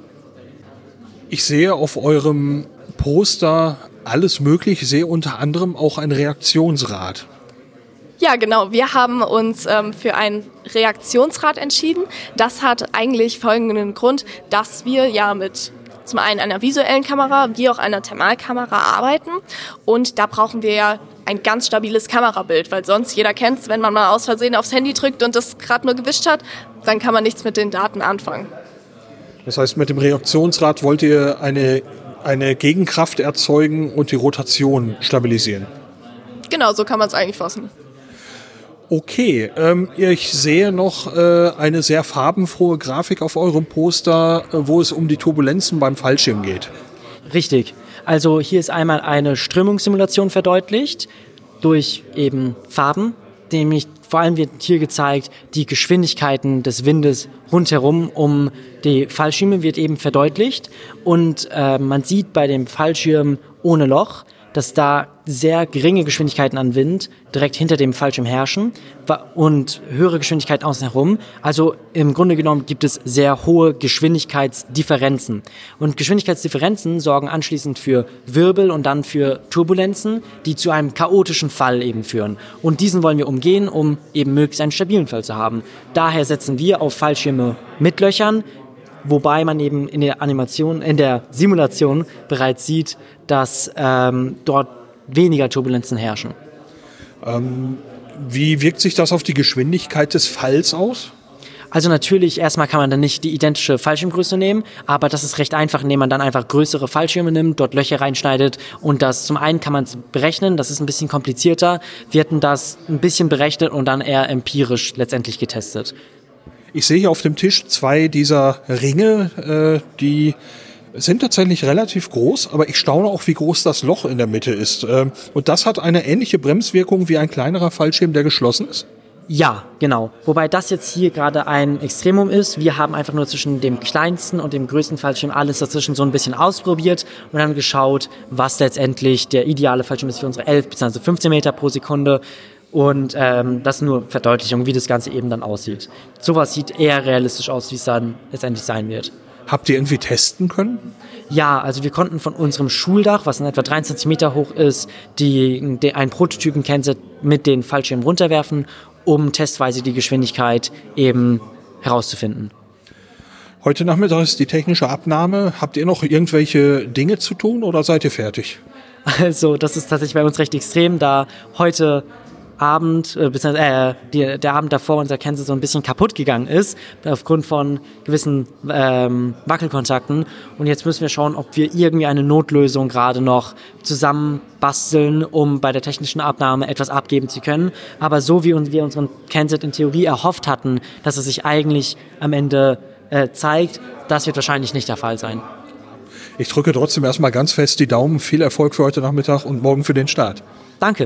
Ich sehe auf eurem Poster alles möglich, sehe unter anderem auch ein Reaktionsrad. Ja, genau. Wir haben uns ähm, für ein Reaktionsrad entschieden. Das hat eigentlich folgenden Grund, dass wir ja mit zum einen einer visuellen Kamera wie auch einer Thermalkamera arbeiten. Und da brauchen wir ja ein ganz stabiles Kamerabild, weil sonst, jeder kennt es, wenn man mal aus Versehen aufs Handy drückt und das gerade nur gewischt hat, dann kann man nichts mit den Daten anfangen. Das heißt, mit dem Reaktionsrad wollt ihr eine, eine Gegenkraft erzeugen und die Rotation stabilisieren? Genau, so kann man es eigentlich fassen. Okay, ähm, ich sehe noch äh, eine sehr farbenfrohe Grafik auf eurem Poster, äh, wo es um die Turbulenzen beim Fallschirm geht. Richtig. Also hier ist einmal eine Strömungssimulation verdeutlicht durch eben Farben. Nämlich vor allem wird hier gezeigt, die Geschwindigkeiten des Windes rundherum um die Fallschirme wird eben verdeutlicht. Und äh, man sieht bei dem Fallschirm ohne Loch, dass da sehr geringe Geschwindigkeiten an Wind direkt hinter dem Fallschirm herrschen und höhere Geschwindigkeiten außen herum. Also im Grunde genommen gibt es sehr hohe Geschwindigkeitsdifferenzen. Und Geschwindigkeitsdifferenzen sorgen anschließend für Wirbel und dann für Turbulenzen, die zu einem chaotischen Fall eben führen. Und diesen wollen wir umgehen, um eben möglichst einen stabilen Fall zu haben. Daher setzen wir auf Fallschirme mit Löchern, wobei man eben in der Animation, in der Simulation bereits sieht, dass ähm, dort weniger Turbulenzen herrschen. Ähm, wie wirkt sich das auf die Geschwindigkeit des Falls aus? Also natürlich, erstmal kann man dann nicht die identische Fallschirmgröße nehmen, aber das ist recht einfach, indem man dann einfach größere Fallschirme nimmt, dort Löcher reinschneidet und das zum einen kann man es berechnen, das ist ein bisschen komplizierter, wir hatten das ein bisschen berechnet und dann eher empirisch letztendlich getestet. Ich sehe hier auf dem Tisch zwei dieser Ringe, äh, die sind tatsächlich relativ groß, aber ich staune auch, wie groß das Loch in der Mitte ist. Ähm, und das hat eine ähnliche Bremswirkung wie ein kleinerer Fallschirm, der geschlossen ist? Ja, genau. Wobei das jetzt hier gerade ein Extremum ist. Wir haben einfach nur zwischen dem kleinsten und dem größten Fallschirm alles dazwischen so ein bisschen ausprobiert und dann geschaut, was letztendlich der ideale Fallschirm ist für unsere elf bzw. fünfzehn Meter pro Sekunde. Und ähm, das ist nur Verdeutlichung, wie das Ganze eben dann aussieht. Sowas sieht eher realistisch aus, wie es dann letztendlich sein wird. Habt ihr irgendwie testen können? Ja, also wir konnten von unserem Schuldach, was in etwa dreiundzwanzig Meter hoch ist, die, die einen Prototypen-Kenset mit den Fallschirmen runterwerfen, um testweise die Geschwindigkeit eben herauszufinden. Heute Nachmittag ist die technische Abnahme. Habt ihr noch irgendwelche Dinge zu tun oder seid ihr fertig? Also das ist tatsächlich bei uns recht extrem, da heute Abend, äh, äh, die, der Abend davor unser Kenset so ein bisschen kaputt gegangen ist, aufgrund von gewissen ähm, Wackelkontakten. Und jetzt müssen wir schauen, ob wir irgendwie eine Notlösung gerade noch zusammenbasteln, um bei der technischen Abnahme etwas abgeben zu können. Aber so wie wir unseren Kenset in Theorie erhofft hatten, dass es sich eigentlich am Ende äh, zeigt, das wird wahrscheinlich nicht der Fall sein. Ich drücke trotzdem erstmal ganz fest die Daumen. Viel Erfolg für heute Nachmittag und morgen für den Start. Danke.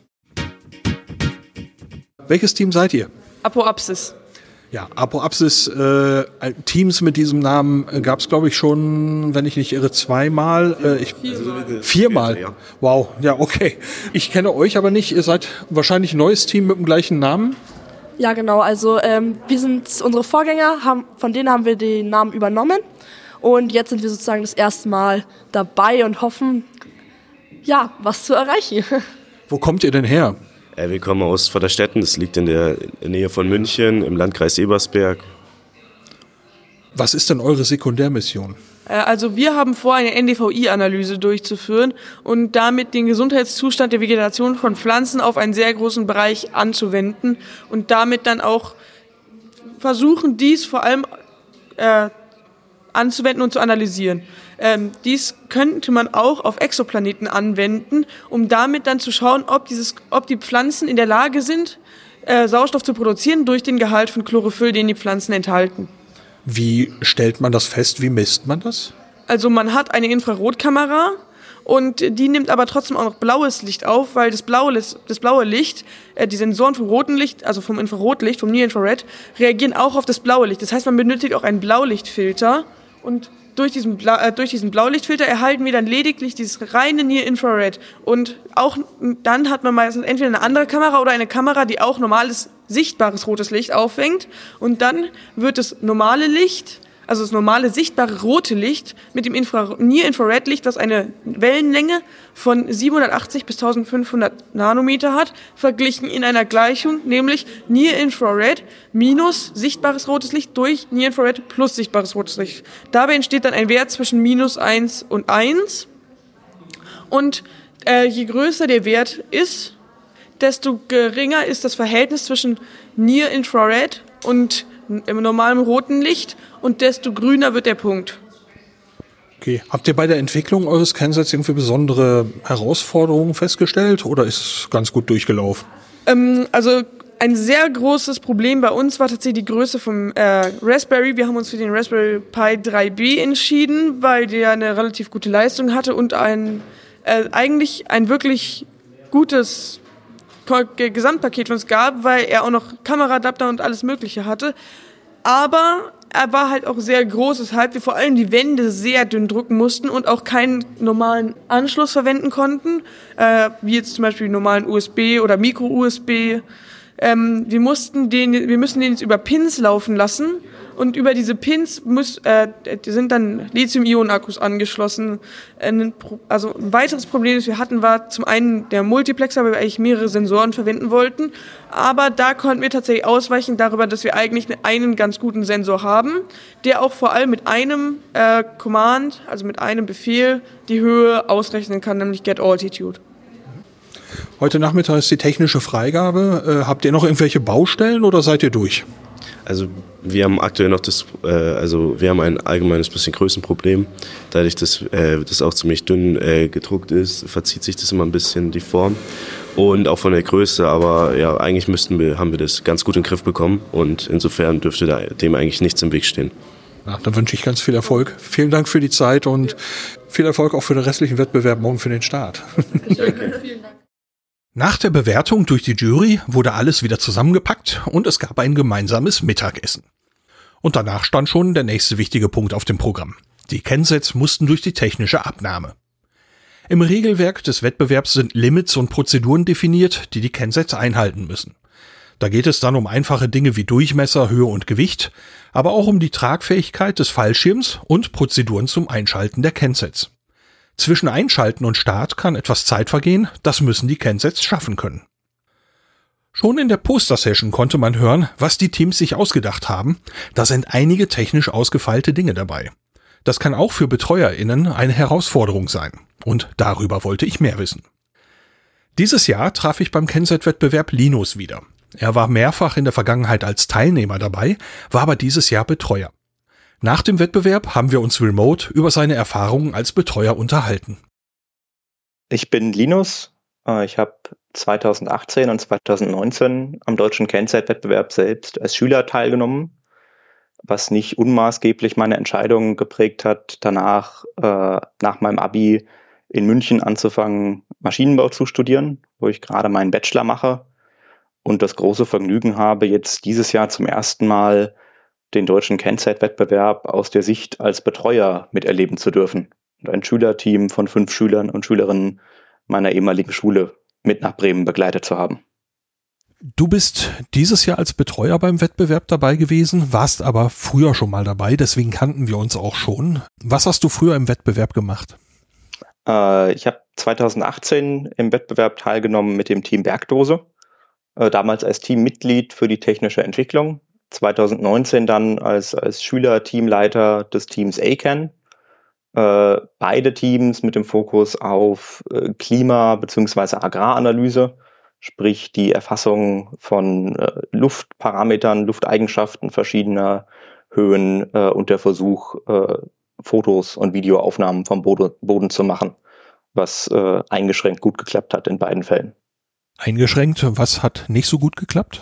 Welches Team seid ihr? Apoapsis. Ja, Apoapsis, äh, Teams mit diesem Namen äh, gab es, glaube ich, schon, wenn ich nicht irre, zweimal. Äh, ich, viermal. Viermal? Ja. Wow, ja, okay. Ich kenne euch aber nicht. Ihr seid wahrscheinlich ein neues Team mit dem gleichen Namen? Ja, genau. Also ähm, wir sind unsere Vorgänger, haben, von denen haben wir den Namen übernommen. Und jetzt sind wir sozusagen das erste Mal dabei und hoffen, ja, was zu erreichen. Wo kommt ihr denn her? Äh, wir kommen aus Vorderstetten, das liegt in der Nähe von München, im Landkreis Ebersberg. Was ist denn eure Sekundärmission? Also wir haben vor, eine N D V I-Analyse durchzuführen und damit den Gesundheitszustand der Vegetation von Pflanzen auf einen sehr großen Bereich anzuwenden und damit dann auch versuchen, dies vor allem äh, anzuwenden und zu analysieren. Ähm, dies könnte man auch auf Exoplaneten anwenden, um damit dann zu schauen, ob, dieses, ob die Pflanzen in der Lage sind, äh, Sauerstoff zu produzieren durch den Gehalt von Chlorophyll, den die Pflanzen enthalten. Wie stellt man das fest? Wie misst man das? Also man hat eine Infrarotkamera Und die nimmt aber trotzdem auch noch blaues Licht auf, weil das blaue, das blaue Licht, äh, die Sensoren vom roten Licht, also vom Infrarotlicht, vom Near-Infrared, reagieren auch auf das blaue Licht. Das heißt, man benötigt auch einen Blaulichtfilter und durch diesen, Bla- äh, durch diesen Blaulichtfilter erhalten wir dann lediglich dieses reine Near-Infrared. Und auch dann hat man meistens entweder eine andere Kamera oder eine Kamera, die auch normales, sichtbares rotes Licht auffängt. Und dann wird das normale Licht, also das normale sichtbare rote Licht mit dem Infra- Near-Infrared-Licht, das eine Wellenlänge von siebenhundertachtzig bis eintausendfünfhundert Nanometer hat, verglichen in einer Gleichung, nämlich Near-Infrared minus sichtbares rotes Licht durch Near-Infrared plus sichtbares rotes Licht. Dabei entsteht dann ein Wert zwischen minus eins und eins. Und äh, je größer der Wert ist, desto geringer ist das Verhältnis zwischen Near-Infrared und im normalen roten Licht und desto grüner wird der Punkt. Okay. Habt ihr bei der Entwicklung eures Kernsets irgendwie besondere Herausforderungen festgestellt oder ist es ganz gut durchgelaufen? Ähm, also ein sehr großes Problem bei uns war tatsächlich die Größe vom äh, Raspberry. Wir haben uns für den Raspberry Pi drei B entschieden, weil der eine relativ gute Leistung hatte und ein äh, eigentlich ein wirklich gutes Gesamtpaket von uns gab, weil er auch noch Kameraadapter und alles Mögliche hatte. Aber er war halt auch sehr groß, weshalb wir vor allem die Wände sehr dünn drucken mussten und auch keinen normalen Anschluss verwenden konnten, äh, wie jetzt zum Beispiel normalen U S B oder Micro-U S B. Ähm, wir mussten den, wir müssen den jetzt über Pins laufen lassen und über diese Pins muss, äh, die sind dann Lithium-Ionen-Akkus angeschlossen. Ein, also ein weiteres Problem, das wir hatten, war zum einen der Multiplexer, weil wir eigentlich mehrere Sensoren verwenden wollten. Aber da konnten wir tatsächlich ausweichen darüber, dass wir eigentlich einen ganz guten Sensor haben, der auch vor allem mit einem äh, Command, also mit einem Befehl, die Höhe ausrechnen kann, nämlich Get Altitude. Heute Nachmittag ist die technische Freigabe. Äh, habt ihr noch irgendwelche Baustellen oder seid ihr durch? Also wir haben aktuell noch das, äh, also wir haben ein allgemeines bisschen Größenproblem. Dadurch, dass äh, das auch ziemlich dünn äh, gedruckt ist, verzieht sich das immer ein bisschen die Form und auch von der Größe. Aber ja, eigentlich müssten wir, haben wir das ganz gut in den Griff bekommen und insofern dürfte da dem eigentlich nichts im Weg stehen. Ja, dann wünsche ich ganz viel Erfolg. Vielen Dank für die Zeit und viel Erfolg auch für den restlichen Wettbewerb morgen für den Start. Danke. Vielen Dank. Nach der Bewertung durch die Jury wurde alles wieder zusammengepackt und es gab ein gemeinsames Mittagessen. Und danach stand schon der nächste wichtige Punkt auf dem Programm. Die Kensets mussten durch die technische Abnahme. Im Regelwerk des Wettbewerbs sind Limits und Prozeduren definiert, die die Kensets einhalten müssen. Da geht es dann um einfache Dinge wie Durchmesser, Höhe und Gewicht, aber auch um die Tragfähigkeit des Fallschirms und Prozeduren zum Einschalten der Kensets. Zwischen Einschalten und Start kann etwas Zeit vergehen, das müssen die Kensets schaffen können. Schon in der Poster-Session konnte man hören, was die Teams sich ausgedacht haben. Da sind einige technisch ausgefeilte Dinge dabei. Das kann auch für BetreuerInnen eine Herausforderung sein. Und darüber wollte ich mehr wissen. Dieses Jahr traf ich beim Kenset-Wettbewerb Linus wieder. Er war mehrfach in der Vergangenheit als Teilnehmer dabei, war aber dieses Jahr Betreuer. Nach dem Wettbewerb haben wir uns remote über seine Erfahrungen als Betreuer unterhalten. Ich bin Linus. Ich habe zweitausendachtzehn und zweitausendneunzehn am deutschen Kenset-Wettbewerb selbst als Schüler teilgenommen, was nicht unmaßgeblich meine Entscheidung geprägt hat, danach äh, nach meinem Abi in München anzufangen, Maschinenbau zu studieren, wo ich gerade meinen Bachelor mache und das große Vergnügen habe, jetzt dieses Jahr zum ersten Mal den deutschen Kenset-Wettbewerb aus der Sicht als Betreuer miterleben zu dürfen und ein Schülerteam von fünf Schülern und Schülerinnen meiner ehemaligen Schule mit nach Bremen begleitet zu haben. Du bist dieses Jahr als Betreuer beim Wettbewerb dabei gewesen, warst aber früher schon mal dabei, deswegen kannten wir uns auch schon. Was hast du früher im Wettbewerb gemacht? Äh, ich habe zweitausendachtzehn im Wettbewerb teilgenommen mit dem Team Bergdose, äh, damals als Teammitglied für die technische Entwicklung. zweitausendneunzehn dann als, als Schüler-Teamleiter des Teams A C A N. Äh, beide Teams mit dem Fokus auf äh, Klima- bzw. Agraranalyse, sprich die Erfassung von äh, Luftparametern, Lufteigenschaften verschiedener Höhen äh, und der Versuch, äh, Fotos und Videoaufnahmen vom Boden, Boden zu machen, was äh, eingeschränkt gut geklappt hat in beiden Fällen. Eingeschränkt, was hat nicht so gut geklappt?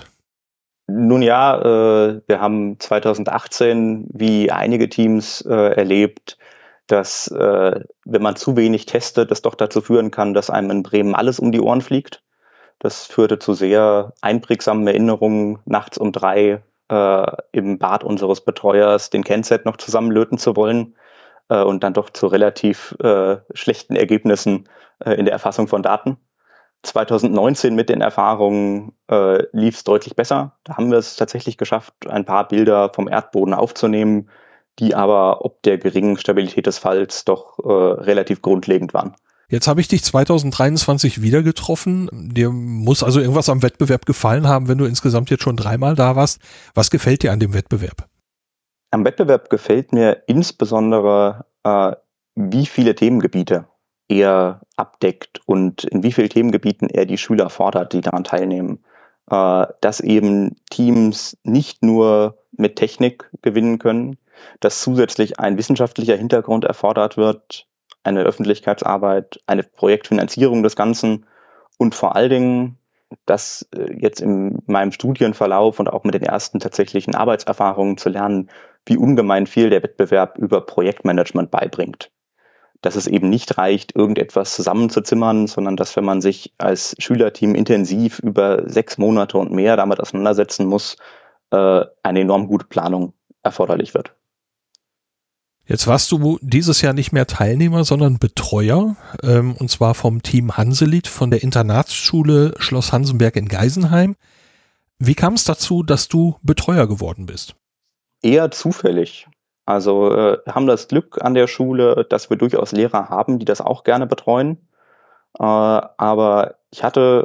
Nun ja, äh, wir haben zweitausendachtzehn wie einige Teams äh, erlebt, dass äh, wenn man zu wenig testet, das doch dazu führen kann, dass einem in Bremen alles um die Ohren fliegt. Das führte zu sehr einprägsamen Erinnerungen, nachts um drei äh, im Bad unseres Betreuers den Kennset noch zusammenlöten zu wollen äh, und dann doch zu relativ äh, schlechten Ergebnissen äh, in der Erfassung von Daten. zwanzig neunzehn mit den Erfahrungen äh, lief es deutlich besser. Da haben wir es tatsächlich geschafft, ein paar Bilder vom Erdboden aufzunehmen, die aber ob der geringen Stabilität des Falls doch äh, relativ grundlegend waren. Jetzt habe ich dich zwanzig dreiundzwanzig wieder getroffen. Dir muss also irgendwas am Wettbewerb gefallen haben, wenn du insgesamt jetzt schon dreimal da warst. Was gefällt dir an dem Wettbewerb? Am Wettbewerb gefällt mir insbesondere, äh, wie viele Themengebiete er abdeckt und in wie vielen Themengebieten er die Schüler fordert, die daran teilnehmen. Äh, dass eben Teams nicht nur mit Technik gewinnen können, dass zusätzlich ein wissenschaftlicher Hintergrund erfordert wird, eine Öffentlichkeitsarbeit, eine Projektfinanzierung des Ganzen und vor allen Dingen, dass jetzt in meinem Studienverlauf und auch mit den ersten tatsächlichen Arbeitserfahrungen zu lernen, wie ungemein viel der Wettbewerb über Projektmanagement beibringt. Dass es eben nicht reicht, irgendetwas zusammenzuzimmern, sondern dass, wenn man sich als Schülerteam intensiv über sechs Monate und mehr damit auseinandersetzen muss, äh, eine enorm gute Planung erforderlich wird. Jetzt warst du dieses Jahr nicht mehr Teilnehmer, sondern Betreuer, ähm, und zwar vom Team Hanselied von der Internatsschule Schloss Hansenberg in Geisenheim. Wie kam es dazu, dass du Betreuer geworden bist? Eher zufällig. Also äh, haben das Glück an der Schule, dass wir durchaus Lehrer haben, die das auch gerne betreuen. Äh, aber ich hatte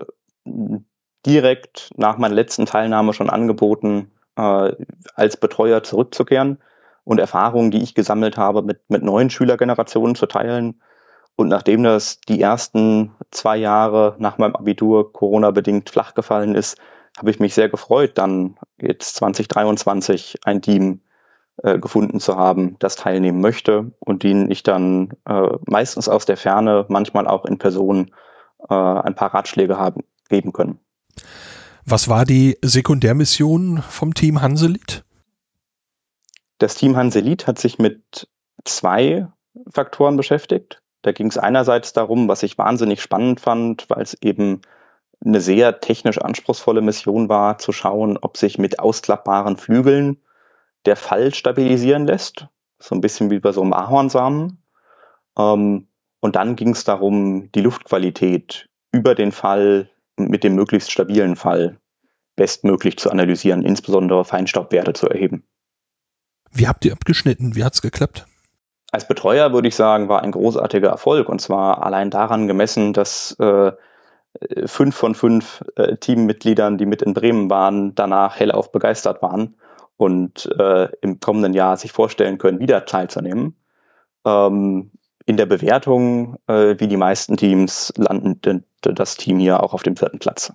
direkt nach meiner letzten Teilnahme schon angeboten, äh, als Betreuer zurückzukehren und Erfahrungen, die ich gesammelt habe, mit, mit neuen Schülergenerationen zu teilen. Und nachdem das die ersten zwei Jahre nach meinem Abitur Corona-bedingt flach gefallen ist, habe ich mich sehr gefreut, dann jetzt zwanzig dreiundzwanzig ein Team äh, gefunden zu haben, das teilnehmen möchte und denen ich dann äh, meistens aus der Ferne, manchmal auch in Person, äh, ein paar Ratschläge haben, geben können. Was war die Sekundärmission vom Team Hanselied? Das Team Hanselied hat sich mit zwei Faktoren beschäftigt. Da ging es einerseits darum, was ich wahnsinnig spannend fand, weil es eben eine sehr technisch anspruchsvolle Mission war, zu schauen, ob sich mit ausklappbaren Flügeln der Fall stabilisieren lässt. So ein bisschen wie bei so einem Ahornsamen. Ähm, und dann ging es darum, die Luftqualität über den Fall mit dem möglichst stabilen Fall bestmöglich zu analysieren, insbesondere Feinstaubwerte zu erheben. Wie habt ihr abgeschnitten? Wie hat's geklappt? Als Betreuer würde ich sagen, war ein großartiger Erfolg, und zwar allein daran gemessen, dass äh, fünf von fünf äh, Teammitgliedern, die mit in Bremen waren, danach hellauf begeistert waren und äh, im kommenden Jahr sich vorstellen können, wieder teilzunehmen. Ähm, in der Bewertung, äh, wie die meisten Teams, landet das Team hier auch auf dem vierten Platz.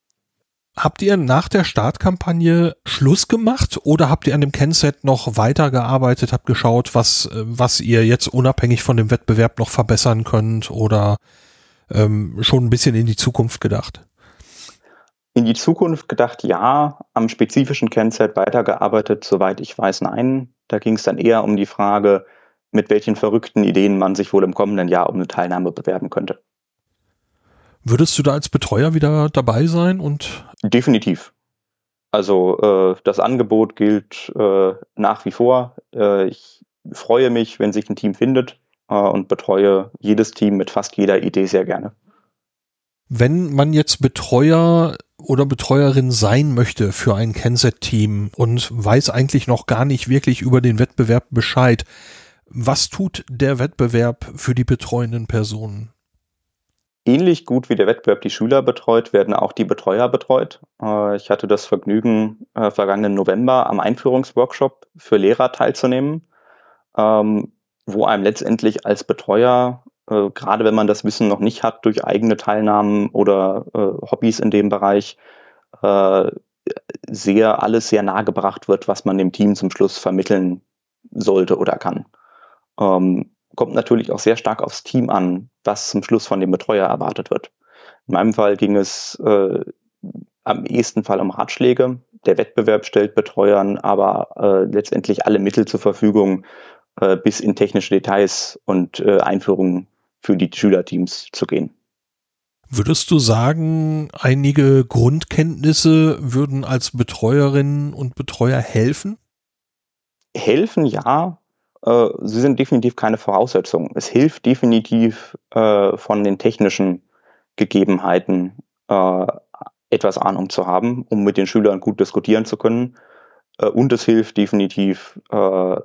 Habt ihr nach der Startkampagne Schluss gemacht oder habt ihr an dem Kennset noch weitergearbeitet, habt geschaut, was, was ihr jetzt unabhängig von dem Wettbewerb noch verbessern könnt oder ähm, schon ein bisschen in die Zukunft gedacht? In die Zukunft gedacht, ja. Am spezifischen Kennset weitergearbeitet, soweit ich weiß, nein. Da ging es dann eher um die Frage, mit welchen verrückten Ideen man sich wohl im kommenden Jahr um eine Teilnahme bewerben könnte. Würdest du da als Betreuer wieder dabei sein? Und definitiv. Also äh, das Angebot gilt äh, nach wie vor. Äh, ich freue mich, wenn sich ein Team findet äh, und betreue jedes Team mit fast jeder Idee sehr gerne. Wenn man jetzt Betreuer oder Betreuerin sein möchte für ein Kennset-Team und weiß eigentlich noch gar nicht wirklich über den Wettbewerb Bescheid, was tut der Wettbewerb für die betreuenden Personen? Ähnlich gut wie der Wettbewerb die Schüler betreut, werden auch die Betreuer betreut. Ich hatte das Vergnügen, vergangenen November am Einführungsworkshop für Lehrer teilzunehmen, wo einem letztendlich als Betreuer, gerade wenn man das Wissen noch nicht hat, durch eigene Teilnahmen oder Hobbys in dem Bereich, sehr alles sehr nahe gebracht wird, was man dem Team zum Schluss vermitteln sollte oder kann. Kommt natürlich auch sehr stark aufs Team an, was zum Schluss von dem Betreuer erwartet wird. In meinem Fall ging es äh, am ehesten Fall um Ratschläge. Der Wettbewerb stellt Betreuern aber äh, letztendlich alle Mittel zur Verfügung, äh, bis in technische Details und äh, Einführungen für die Schülerteams zu gehen. Würdest du sagen, einige Grundkenntnisse würden als Betreuerinnen und Betreuer helfen? Helfen, ja. Äh, sie sind definitiv keine Voraussetzung. Es hilft definitiv äh, von den technischen Gegebenheiten äh, etwas Ahnung zu haben, um mit den Schülern gut diskutieren zu können. Äh, und es hilft definitiv äh,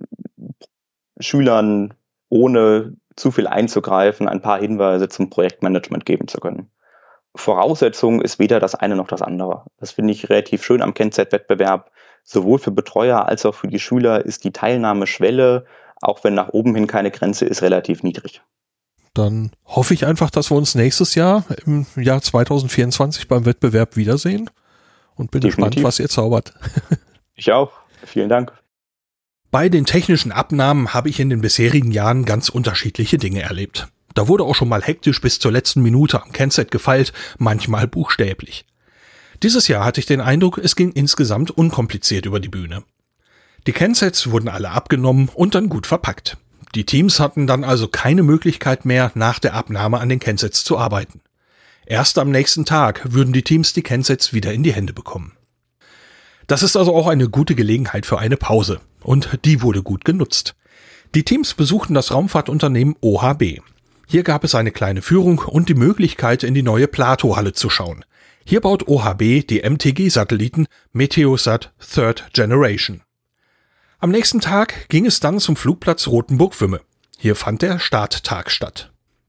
Schülern, ohne zu viel einzugreifen, ein paar Hinweise zum Projektmanagement geben zu können. Voraussetzung ist weder das eine noch das andere. Das finde ich relativ schön am Kennzeit-Wettbewerb. Sowohl für Betreuer als auch für die Schüler ist die Teilnahmeschwelle, auch wenn nach oben hin keine Grenze ist, relativ niedrig. Dann hoffe ich einfach, dass wir uns nächstes Jahr, im Jahr zwanzig vierundzwanzig, beim Wettbewerb wiedersehen und bin Definitiv. gespannt, was ihr zaubert. Ich auch. Vielen Dank. Bei den technischen Abnahmen habe ich in den bisherigen Jahren ganz unterschiedliche Dinge erlebt. Da wurde auch schon mal hektisch bis zur letzten Minute am Kennset gefeilt, manchmal buchstäblich. Dieses Jahr hatte ich den Eindruck, es ging insgesamt unkompliziert über die Bühne. Die Kennsets wurden alle abgenommen und dann gut verpackt. Die Teams hatten dann also keine Möglichkeit mehr, nach der Abnahme an den Kennsets zu arbeiten. Erst am nächsten Tag würden die Teams die Kennsets wieder in die Hände bekommen. Das ist also auch eine gute Gelegenheit für eine Pause. Und die wurde gut genutzt. Die Teams besuchten das Raumfahrtunternehmen O H B. Hier gab es eine kleine Führung und die Möglichkeit, in die neue Plato-Halle zu schauen. Hier baut O H B die M T G-Satelliten Meteosat Third Generation. Am nächsten Tag ging es dann zum Flugplatz Rotenburg-Wümme. Hier fand der Starttag statt.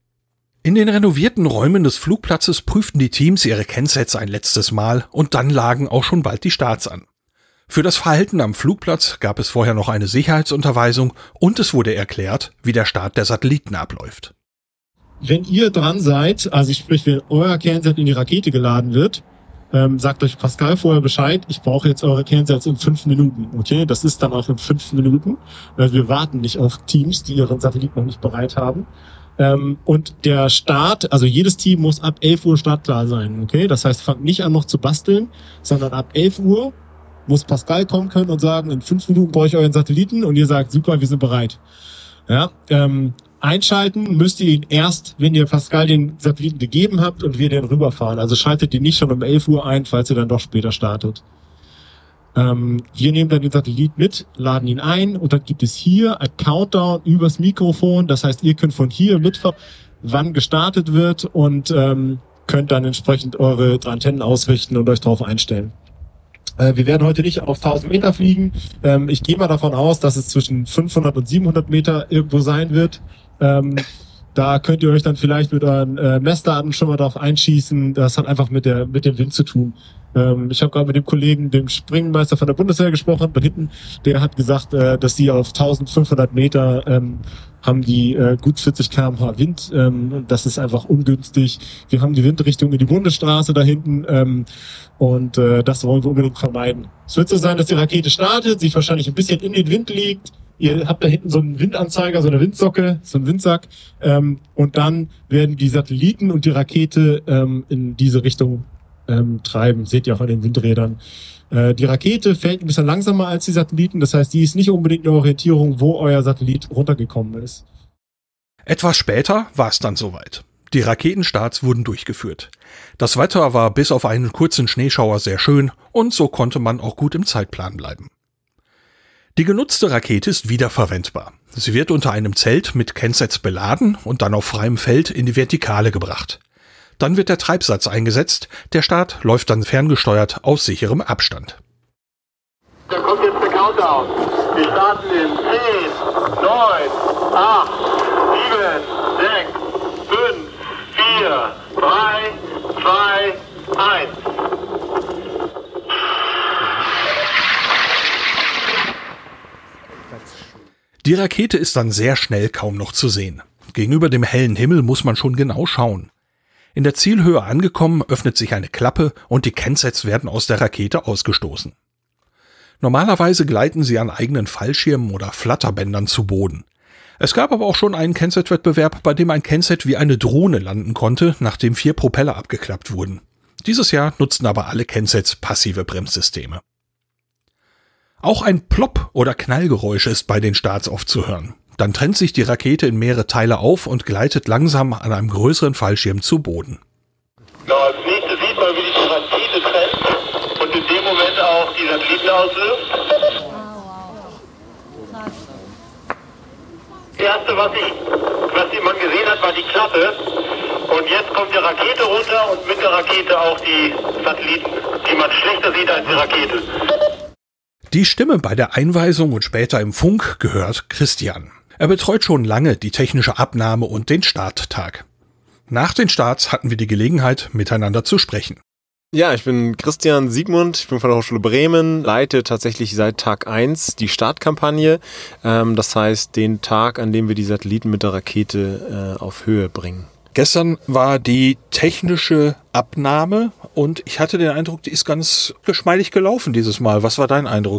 In den renovierten Räumen des Flugplatzes prüften die Teams ihre Kennsets ein letztes Mal und dann lagen auch schon bald die Starts an. Für das Verhalten am Flugplatz gab es vorher noch eine Sicherheitsunterweisung und es wurde erklärt, wie der Start der Satelliten abläuft. Wenn ihr dran seid, also sprich, wenn euer Kernset in die Rakete geladen wird, ähm, sagt euch Pascal vorher Bescheid, ich brauche jetzt eure Kernsets in fünf Minuten. Okay, das ist dann auch in fünf Minuten. Weil wir warten nicht auf Teams, die ihren Satelliten noch nicht bereit haben. Ähm, und der Start, also jedes Team muss ab elf Uhr startklar sein. Okay, das heißt, fangt nicht an noch zu basteln, sondern ab elf Uhr muss Pascal kommen können und sagen, in fünf Minuten brauche ich euren Satelliten und ihr sagt, super, wir sind bereit. Ja, ähm, einschalten müsst ihr ihn erst, wenn ihr Pascal den Satelliten gegeben habt und wir den rüberfahren. Also schaltet ihn nicht schon um elf Uhr ein, falls ihr dann doch später startet. Ähm, wir nehmen dann den Satellit mit, laden ihn ein und dann gibt es hier ein Countdown übers Mikrofon. Das heißt, ihr könnt von hier mitverfolgen, wann gestartet wird und ähm, könnt dann entsprechend eure Antennen ausrichten und euch darauf einstellen. Äh, wir werden heute nicht auf tausend Meter fliegen. Ähm, ich gehe mal davon aus, dass es zwischen fünfhundert und siebenhundert Meter irgendwo sein wird. Ähm, da könnt ihr euch dann vielleicht mit euren äh, Messdaten schon mal drauf einschießen. Das hat einfach mit der mit dem Wind zu tun. Ähm, ich habe gerade mit dem Kollegen, dem Springmeister von der Bundeswehr gesprochen, da hinten, der hat gesagt, äh, dass die auf eintausendfünfhundert Meter ähm, haben die äh, gut vierzig Kilometer pro Stunde Wind. Ähm, das ist einfach ungünstig. Wir haben die Windrichtung in die Bundesstraße da hinten ähm, und äh, das wollen wir unbedingt vermeiden. Es wird so sein, dass die Rakete startet, sich wahrscheinlich ein bisschen in den Wind liegt. Ihr habt da hinten so einen Windanzeiger, so eine Windsocke, so einen Windsack. Ähm, und dann werden die Satelliten und die Rakete ähm, in diese Richtung ähm, treiben. Seht ihr auch an den Windrädern. Äh, die Rakete fällt ein bisschen langsamer als die Satelliten. Das heißt, die ist nicht unbedingt eine Orientierung, wo euer Satellit runtergekommen ist. Etwas später war es dann soweit. Die Raketenstarts wurden durchgeführt. Das Wetter war bis auf einen kurzen Schneeschauer sehr schön und so konnte man auch gut im Zeitplan bleiben. Die genutzte Rakete ist wiederverwendbar. Sie wird unter einem Zelt mit Kennsets beladen und dann auf freiem Feld in die Vertikale gebracht. Dann wird der Treibsatz eingesetzt, der Start läuft dann ferngesteuert aus sicherem Abstand. Da kommt jetzt der Countdown. Wir starten in zehn, neun, acht, sieben, sechs, fünf, vier, drei, zwei, eins. Die Rakete ist dann sehr schnell kaum noch zu sehen. Gegenüber dem hellen Himmel muss man schon genau schauen. In der Zielhöhe angekommen, öffnet sich eine Klappe und die Kennsets werden aus der Rakete ausgestoßen. Normalerweise gleiten sie an eigenen Fallschirmen oder Flatterbändern zu Boden. Es gab aber auch schon einen Kennset-Wettbewerb, bei dem ein Kennset wie eine Drohne landen konnte, nachdem vier Propeller abgeklappt wurden. Dieses Jahr nutzten aber alle Kennsets passive Bremssysteme. Auch ein Plopp- oder Knallgeräusch ist bei den Starts oft zu hören. Dann trennt sich die Rakete in mehrere Teile auf und gleitet langsam an einem größeren Fallschirm zu Boden. Genau, als nächstes sieht man, wie sich die Rakete trennt und in dem Moment auch die Satelliten auslöst. Das erste, was, ich, was man gesehen hat, war die Klappe. Und jetzt kommt die Rakete runter und mit der Rakete auch die Satelliten, die man schlechter sieht als die Rakete. Die Stimme bei der Einweisung und später im Funk gehört Christian. Er betreut schon lange die technische Abnahme und den Starttag. Nach den Starts hatten wir die Gelegenheit, miteinander zu sprechen. Ja, ich bin Christian Siegmund, ich bin von der Hochschule Bremen, leite tatsächlich seit Tag eins die Startkampagne. Ähm, das heißt, den Tag, an dem wir die Satelliten mit der Rakete äh, auf Höhe bringen. Gestern war die technische Abnahme und ich hatte den Eindruck, die ist ganz geschmeidig gelaufen dieses Mal. Was war dein Eindruck?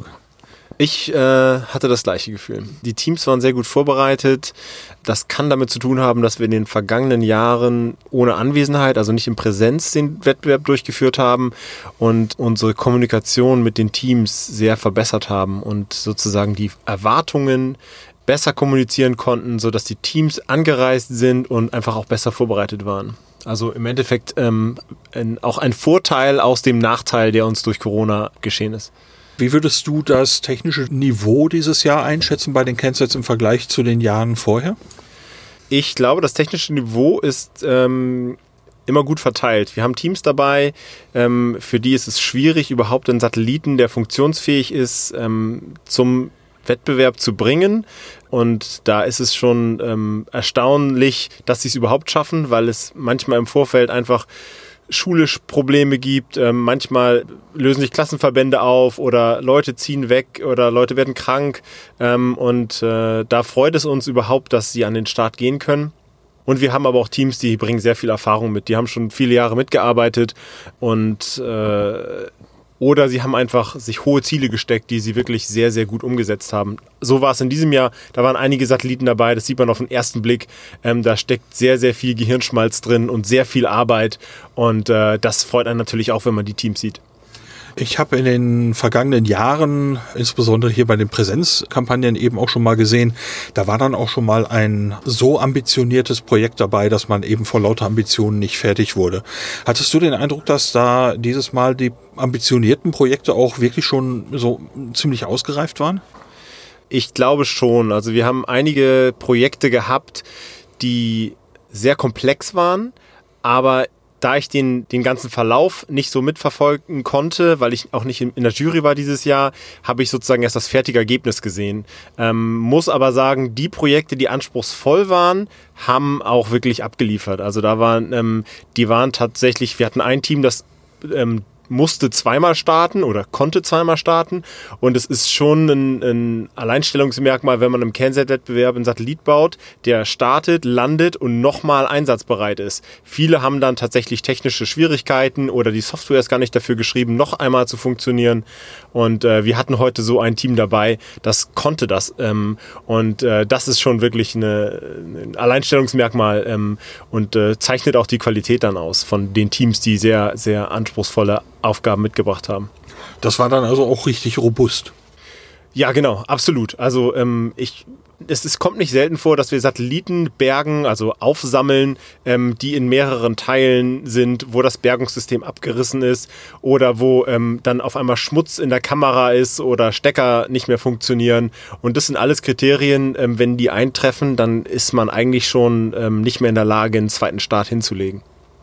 Ich äh, hatte das gleiche Gefühl. Die Teams waren sehr gut vorbereitet. Das kann damit zu tun haben, dass wir in den vergangenen Jahren ohne Anwesenheit, also nicht in Präsenz, den Wettbewerb durchgeführt haben und unsere Kommunikation mit den Teams sehr verbessert haben und sozusagen die Erwartungen besser kommunizieren konnten, sodass die Teams angereist sind und einfach auch besser vorbereitet waren. Also im Endeffekt ähm, ein, auch ein Vorteil aus dem Nachteil, der uns durch Corona geschehen ist. Wie würdest du das technische Niveau dieses Jahr einschätzen bei den CanSats im Vergleich zu den Jahren vorher? Ich glaube, das technische Niveau ist ähm, immer gut verteilt. Wir haben Teams dabei, ähm, für die ist es schwierig, überhaupt einen Satelliten, der funktionsfähig ist, ähm, zum Wettbewerb zu bringen. Und da ist es schon ähm, erstaunlich, dass sie es überhaupt schaffen, weil es manchmal im Vorfeld einfach schulisch Probleme gibt. Ähm, manchmal lösen sich Klassenverbände auf oder Leute ziehen weg oder Leute werden krank. Ähm, und äh, da freut es uns überhaupt, dass sie an den Start gehen können. Und wir haben aber auch Teams, die bringen sehr viel Erfahrung mit. Die haben schon viele Jahre mitgearbeitet und äh, oder sie haben einfach sich hohe Ziele gesteckt, die sie wirklich sehr, sehr gut umgesetzt haben. So war es in diesem Jahr. Da waren einige Satelliten dabei, das sieht man auf den ersten Blick. Ähm, da steckt sehr, sehr viel Gehirnschmalz drin und sehr viel Arbeit. Und äh, das freut einen natürlich auch, wenn man die Teams sieht. Ich habe in den vergangenen Jahren, insbesondere hier bei den Präsenzkampagnen eben auch schon mal gesehen, da war dann auch schon mal ein so ambitioniertes Projekt dabei, dass man eben vor lauter Ambitionen nicht fertig wurde. Hattest du den Eindruck, dass da dieses Mal die ambitionierten Projekte auch wirklich schon so ziemlich ausgereift waren? Ich glaube schon. Also wir haben einige Projekte gehabt, die sehr komplex waren, aber da ich den, den ganzen Verlauf nicht so mitverfolgen konnte, weil ich auch nicht in, in der Jury war dieses Jahr, habe ich sozusagen erst das fertige Ergebnis gesehen. Ähm, muss aber sagen, die Projekte, die anspruchsvoll waren, haben auch wirklich abgeliefert. Also da waren, ähm, die waren tatsächlich, wir hatten ein Team, das ähm, musste zweimal starten oder konnte zweimal starten und es ist schon ein, ein Alleinstellungsmerkmal, wenn man im CanSat-Wettbewerb einen Satellit baut, der startet, landet und nochmal einsatzbereit ist. Viele haben dann tatsächlich technische Schwierigkeiten oder die Software ist gar nicht dafür geschrieben, noch einmal zu funktionieren und äh, wir hatten heute so ein Team dabei, das konnte das ähm, und äh, das ist schon wirklich eine, ein Alleinstellungsmerkmal ähm, und äh, zeichnet auch die Qualität dann aus von den Teams, die sehr, sehr anspruchsvolle Aufgaben mitgebracht haben. Das war dann also auch richtig robust. Ja, genau, absolut. Also ähm, ich, es, es kommt nicht selten vor, dass wir Satelliten bergen, also aufsammeln, ähm, die in mehreren Teilen sind, wo das Bergungssystem abgerissen ist oder wo ähm, dann auf einmal Schmutz in der Kamera ist oder Stecker nicht mehr funktionieren. Und das sind alles Kriterien, ähm, wenn die eintreffen, dann ist man eigentlich schon ähm, nicht mehr in der Lage, einen zweiten Start hinzulegen.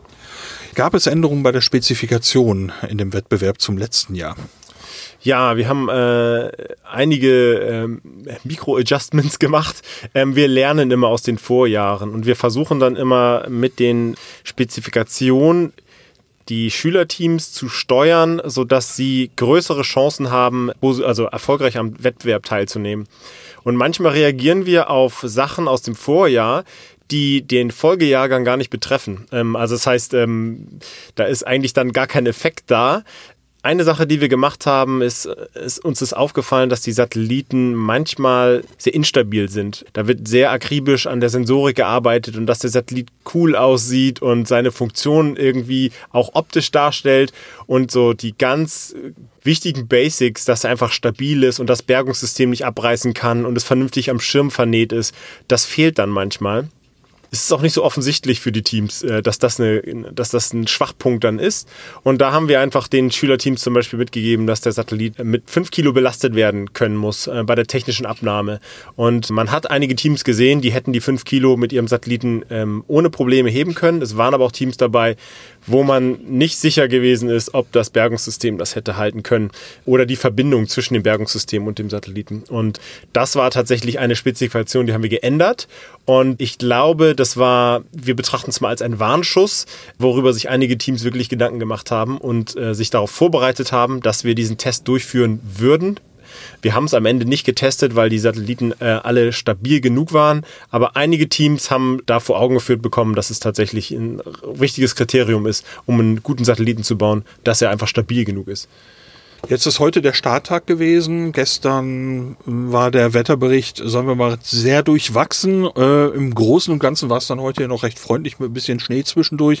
Gab es Änderungen bei der Spezifikation in dem Wettbewerb zum letzten Jahr? Ja, wir haben äh, einige ähm, Mikro-Adjustments gemacht. Ähm, wir lernen immer aus den Vorjahren und wir versuchen dann immer mit den Spezifikationen die Schülerteams zu steuern, sodass sie größere Chancen haben, also erfolgreich am Wettbewerb teilzunehmen. Und manchmal reagieren wir auf Sachen aus dem Vorjahr, die den Folgejahrgang gar nicht betreffen. Ähm, also das heißt, ähm, da ist eigentlich dann gar kein Effekt da. Eine Sache, die wir gemacht haben, ist, ist uns ist aufgefallen, dass die Satelliten manchmal sehr instabil sind. Da wird sehr akribisch an der Sensorik gearbeitet und dass der Satellit cool aussieht und seine Funktion irgendwie auch optisch darstellt und so die ganz wichtigen Basics, dass er einfach stabil ist und das Bergungssystem nicht abreißen kann und es vernünftig am Schirm vernäht ist, das fehlt dann manchmal. Es ist auch nicht so offensichtlich für die Teams, dass das, eine, dass das ein Schwachpunkt dann ist. Und da haben wir einfach den Schülerteams zum Beispiel mitgegeben, dass der Satellit mit fünf Kilo belastet werden können muss äh, bei der technischen Abnahme. Und man hat einige Teams gesehen, die hätten die fünf Kilo mit ihrem Satelliten ähm, ohne Probleme heben können. Es waren aber auch Teams dabei, wo man nicht sicher gewesen ist, ob das Bergungssystem das hätte halten können oder die Verbindung zwischen dem Bergungssystem und dem Satelliten. Und das war tatsächlich eine Spezifikation, die haben wir geändert. Und ich glaube, das war, wir betrachten es mal als einen Warnschuss, worüber sich einige Teams wirklich Gedanken gemacht haben und äh, sich darauf vorbereitet haben, dass wir diesen Test durchführen würden. Wir haben es am Ende nicht getestet, weil die Satelliten äh, alle stabil genug waren. Aber einige Teams haben da vor Augen geführt bekommen, dass es tatsächlich ein wichtiges Kriterium ist, um einen guten Satelliten zu bauen, dass er einfach stabil genug ist. Jetzt ist heute der Starttag gewesen. Gestern war der Wetterbericht, sagen wir mal, sehr durchwachsen. Äh, Im Großen und Ganzen war es dann heute noch recht freundlich mit ein bisschen Schnee zwischendurch.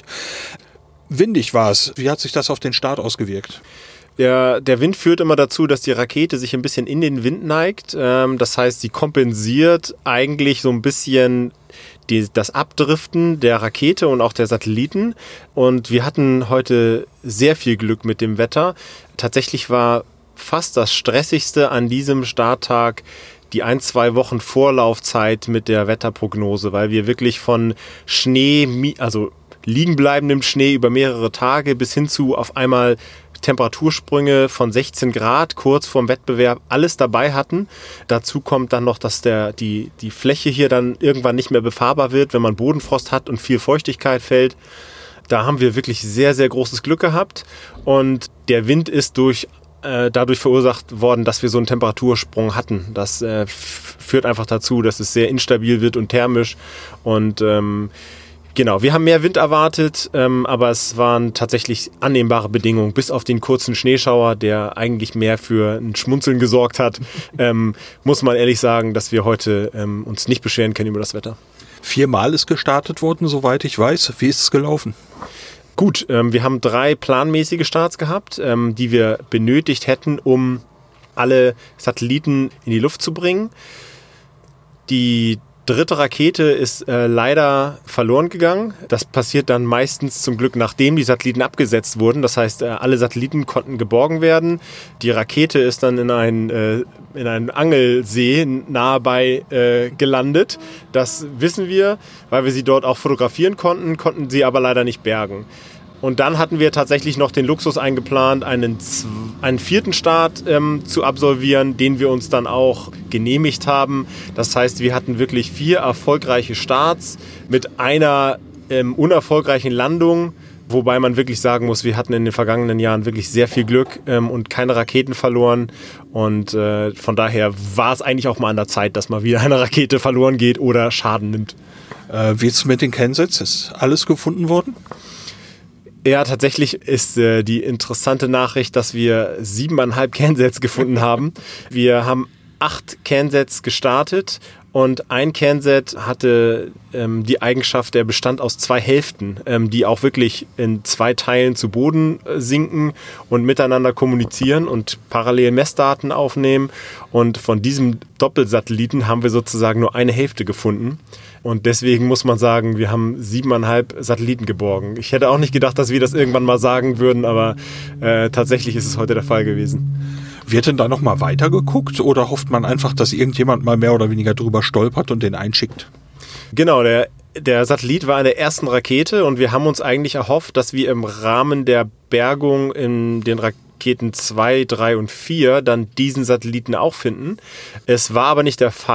Windig war es. Wie hat sich das auf den Start ausgewirkt? Der, der Wind führt immer dazu, dass die Rakete sich ein bisschen in den Wind neigt. Ähm, das heißt, sie kompensiert eigentlich so ein bisschen die, das Abdriften der Rakete und auch der Satelliten. Und wir hatten heute sehr viel Glück mit dem Wetter. Tatsächlich war fast das Stressigste an diesem Starttag die ein, zwei Wochen Vorlaufzeit mit der Wetterprognose, weil wir wirklich von Schnee, also liegenbleibendem Schnee über mehrere Tage bis hin zu auf einmal Temperatursprünge von sechzehn Grad kurz vorm Wettbewerb alles dabei hatten. Dazu kommt dann noch, dass der, die, die Fläche hier dann irgendwann nicht mehr befahrbar wird, wenn man Bodenfrost hat und viel Feuchtigkeit fällt. Da haben wir wirklich sehr, sehr großes Glück gehabt und der Wind ist durch, äh, dadurch verursacht worden, dass wir so einen Temperatursprung hatten. Das äh, f- führt einfach dazu, dass es sehr instabil wird und thermisch und ähm, genau, wir haben mehr Wind erwartet, ähm, aber es waren tatsächlich annehmbare Bedingungen, bis auf den kurzen Schneeschauer, der eigentlich mehr für ein Schmunzeln gesorgt hat. Ähm, muss man ehrlich sagen, dass wir heute ähm, uns nicht beschweren können über das Wetter. Viermal ist gestartet worden, soweit ich weiß. Wie ist es gelaufen? Gut, ähm, wir haben drei planmäßige Starts gehabt, ähm, die wir benötigt hätten, um alle Satelliten in die Luft zu bringen. Die dritte Rakete ist äh, leider verloren gegangen. Das passiert dann meistens zum Glück, nachdem die Satelliten abgesetzt wurden. Das heißt, äh, alle Satelliten konnten geborgen werden. Die Rakete ist dann in einen, äh, in einen Angelsee nahe bei äh, gelandet. Das wissen wir, weil wir sie dort auch fotografieren konnten, konnten sie aber leider nicht bergen. Und dann hatten wir tatsächlich noch den Luxus eingeplant, einen, einen vierten Start ähm, zu absolvieren, den wir uns dann auch genehmigt haben. Das heißt, wir hatten wirklich vier erfolgreiche Starts mit einer ähm, unerfolgreichen Landung. Wobei man wirklich sagen muss, wir hatten in den vergangenen Jahren wirklich sehr viel Glück ähm, und keine Raketen verloren. Und äh, von daher war es eigentlich auch mal an der Zeit, dass mal wieder eine Rakete verloren geht oder Schaden nimmt. Äh, wie ist es mit den Kernsets? Ist alles gefunden worden? Ja, tatsächlich ist äh, die interessante Nachricht, dass wir siebeneinhalb Kernsets gefunden haben. Wir haben acht Kernsets gestartet und ein Kernset hatte ähm, die Eigenschaft, der bestand aus zwei Hälften, ähm, die auch wirklich in zwei Teilen zu Boden äh, sinken und miteinander kommunizieren und parallel Messdaten aufnehmen. Und von diesem Doppelsatelliten haben wir sozusagen nur eine Hälfte gefunden. Und deswegen muss man sagen, wir haben siebeneinhalb Satelliten geborgen. Ich hätte auch nicht gedacht, dass wir das irgendwann mal sagen würden, aber äh, tatsächlich ist es heute der Fall gewesen. Wird denn da nochmal weitergeguckt oder hofft man einfach, dass irgendjemand mal mehr oder weniger drüber stolpert und den einschickt? Genau, der, der Satellit war in der ersten Rakete und wir haben uns eigentlich erhofft, dass wir im Rahmen der Bergung in den Raketen zwei, drei und vier dann diesen Satelliten auch finden. Es war aber nicht der Fall.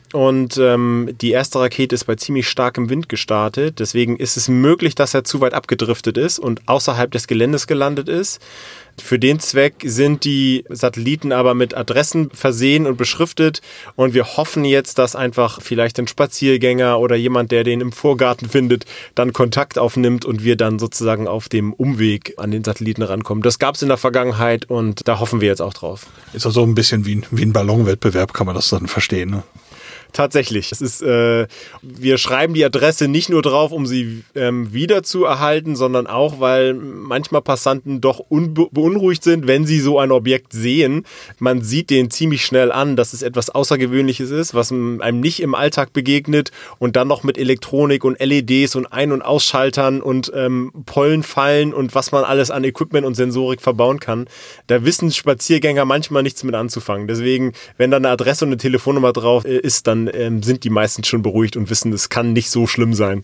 und ähm, die erste Rakete ist bei ziemlich starkem Wind gestartet. Deswegen ist es möglich, dass er zu weit abgedriftet ist und außerhalb des Geländes gelandet ist. Für den Zweck sind die Satelliten aber mit Adressen versehen und beschriftet und wir hoffen jetzt, dass einfach vielleicht ein Spaziergänger oder jemand, der den im Vorgarten findet, dann Kontakt aufnimmt und wir dann sozusagen auf dem Umweg an den Satelliten rankommen. Das gab es in der Vergangenheit und da hoffen wir jetzt auch drauf. Ist also ein bisschen wie, wie ein Ballonwettbewerb, kann man das dann verstehen, ne? Tatsächlich. Es ist, äh, wir schreiben die Adresse nicht nur drauf, um sie ähm, wieder zu erhalten, sondern auch, weil manchmal Passanten doch beunruhigt sind, wenn sie so ein Objekt sehen. Man sieht denen ziemlich schnell an, dass es etwas Außergewöhnliches ist, was einem nicht im Alltag begegnet und dann noch mit Elektronik und L E Ds und Ein- und Ausschaltern und ähm, Pollenfallen und was man alles an Equipment und Sensorik verbauen kann. Da wissen Spaziergänger manchmal nichts mit anzufangen. Deswegen, wenn da eine Adresse und eine Telefonnummer drauf ist, dann ähm, sind die meisten schon beruhigt und wissen, es kann nicht so schlimm sein.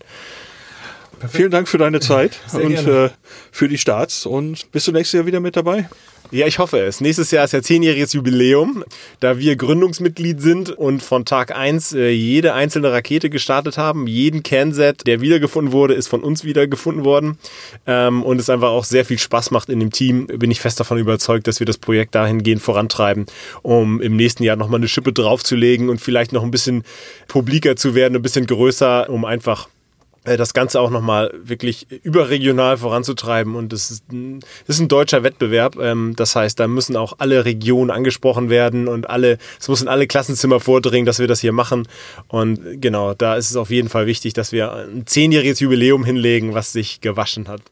Vielen Dank für deine Zeit Sehr und gerne. äh, für die Starts. Und bist du nächstes Jahr wieder mit dabei? Ja, ich hoffe es. Nächstes Jahr ist ja zehnjähriges Jubiläum, da wir Gründungsmitglied sind und von Tag eins äh, jede einzelne Rakete gestartet haben. Jeden CanSat, der wiedergefunden wurde, ist von uns wiedergefunden worden. Ähm, und es einfach auch sehr viel Spaß macht in dem Team. Bin ich fest davon überzeugt, dass wir das Projekt dahingehend vorantreiben, um im nächsten Jahr nochmal eine Schippe draufzulegen und vielleicht noch ein bisschen publiker zu werden, ein bisschen größer, um einfach das Ganze auch nochmal wirklich überregional voranzutreiben. Und das ist ein, das ist ein deutscher Wettbewerb. Das heißt, da müssen auch alle Regionen angesprochen werden und alle, es muss in alle Klassenzimmer vordringen, dass wir das hier machen. Und genau, da ist es auf jeden Fall wichtig, dass wir ein zehnjähriges Jubiläum hinlegen, was sich gewaschen hat.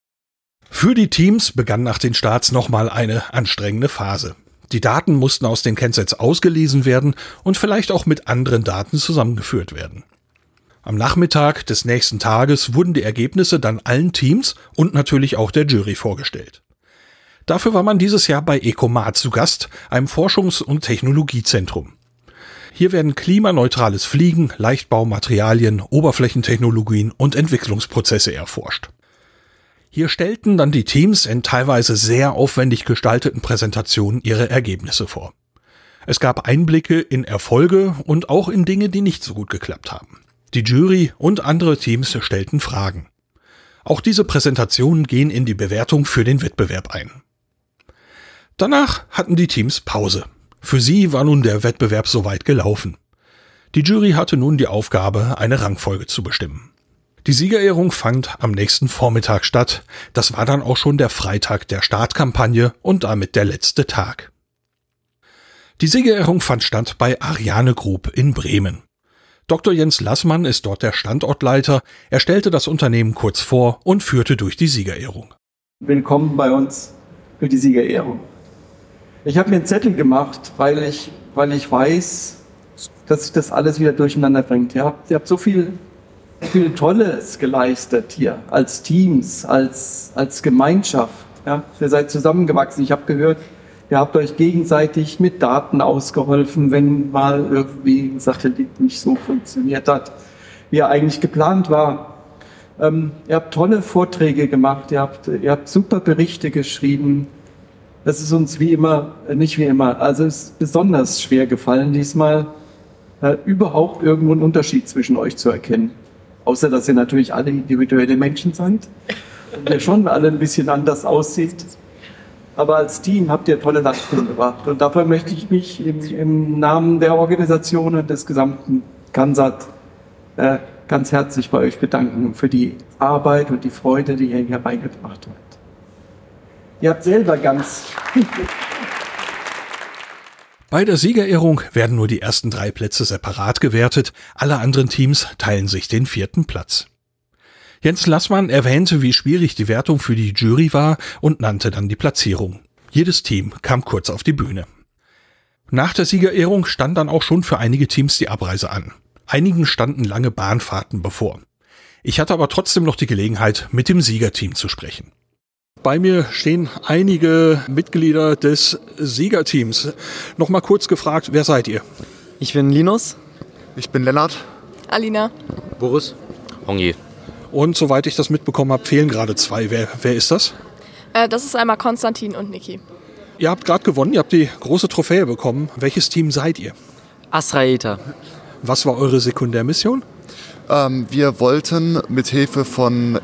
Für die Teams begann nach den Starts nochmal eine anstrengende Phase. Die Daten mussten aus den CanSats ausgelesen werden und vielleicht auch mit anderen Daten zusammengeführt werden. Am Nachmittag des nächsten Tages wurden die Ergebnisse dann allen Teams und natürlich auch der Jury vorgestellt. Dafür war man dieses Jahr bei ECOMAT zu Gast, einem Forschungs- und Technologiezentrum. Hier werden klimaneutrales Fliegen, Leichtbaumaterialien, Oberflächentechnologien und Entwicklungsprozesse erforscht. Hier stellten dann die Teams in teilweise sehr aufwendig gestalteten Präsentationen ihre Ergebnisse vor. Es gab Einblicke in Erfolge und auch in Dinge, die nicht so gut geklappt haben. Die Jury und andere Teams stellten Fragen. Auch diese Präsentationen gehen in die Bewertung für den Wettbewerb ein. Danach hatten die Teams Pause. Für sie war nun der Wettbewerb soweit gelaufen. Die Jury hatte nun die Aufgabe, eine Rangfolge zu bestimmen. Die Siegerehrung fand am nächsten Vormittag statt. Das war dann auch schon der Freitag der Startkampagne und damit der letzte Tag. Die Siegerehrung fand statt bei Ariane Group in Bremen. Doktor Jens Lassmann ist dort der Standortleiter. Er stellte das Unternehmen kurz vor und führte durch die Siegerehrung. Willkommen bei uns für die Siegerehrung. Ich habe mir einen Zettel gemacht, weil ich, weil ich weiß, dass sich das alles wieder durcheinander bringt. Ihr habt, ihr habt so viel, viel Tolles geleistet hier, als Teams, als, als Gemeinschaft. Ja, ihr seid zusammengewachsen. Ich habe gehört, ihr habt euch gegenseitig mit Daten ausgeholfen, wenn mal irgendwie ein Satellit nicht so funktioniert hat, wie er eigentlich geplant war. Ähm, ihr habt tolle Vorträge gemacht, ihr habt, ihr habt super Berichte geschrieben. Das ist uns wie immer, nicht wie immer, also es ist besonders schwer gefallen diesmal, äh, überhaupt irgendwo einen Unterschied zwischen euch zu erkennen. Außer, dass ihr natürlich alle individuelle Menschen seid und ihr schon alle ein bisschen anders aussieht. Aber als Team habt ihr tolle Leistungen gebracht. Und dafür möchte ich mich im, im Namen der Organisation und des gesamten CanSat äh, ganz herzlich bei euch bedanken für die Arbeit und die Freude, die ihr hier reingebracht habt. Ihr habt selber ganz... Bei der Siegerehrung werden nur die ersten drei Plätze separat gewertet. Alle anderen Teams teilen sich den vierten Platz. Jens Lassmann erwähnte, wie schwierig die Wertung für die Jury war und nannte dann die Platzierung. Jedes Team kam kurz auf die Bühne. Nach der Siegerehrung stand dann auch schon für einige Teams die Abreise an. Einigen standen lange Bahnfahrten bevor. Ich hatte aber trotzdem noch die Gelegenheit, mit dem Siegerteam zu sprechen. Bei mir stehen einige Mitglieder des Siegerteams. Nochmal kurz gefragt, wer seid ihr? Ich bin Linus. Ich bin Lennart. Alina. Boris. Hongi. Und soweit ich das mitbekommen habe, fehlen gerade zwei. Wer, wer ist das? Äh, das ist einmal Konstantin und Niki. Ihr habt gerade gewonnen, ihr habt die große Trophäe bekommen. Welches Team seid ihr? Asraeta. Was war eure Sekundärmission? Ähm, wir wollten mithilfe von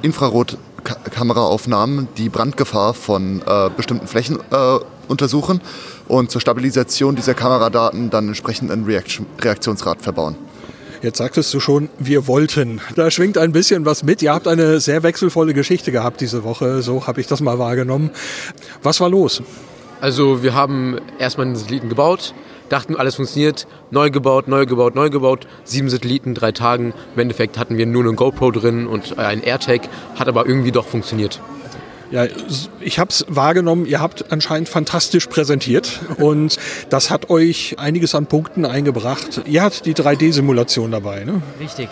Infrarotkameraaufnahmen die Brandgefahr von äh, bestimmten Flächen äh, untersuchen und zur Stabilisation dieser Kameradaten dann entsprechend ein Reaction- Reaktionsrad verbauen. Jetzt sagtest du schon, wir wollten. Da schwingt ein bisschen was mit. Ihr habt eine sehr wechselvolle Geschichte gehabt diese Woche. So habe ich das mal wahrgenommen. Was war los? Also wir haben erstmal einen Satelliten gebaut, dachten, alles funktioniert, neu gebaut, neu gebaut, neu gebaut. Sieben Satelliten, drei Tagen. Im Endeffekt hatten wir nur eine GoPro drin und ein AirTag, hat aber irgendwie doch funktioniert. Ja, ich habe es wahrgenommen, ihr habt anscheinend fantastisch präsentiert und das hat euch einiges an Punkten eingebracht. Ihr habt die drei D-Simulation dabei, ne? Richtig.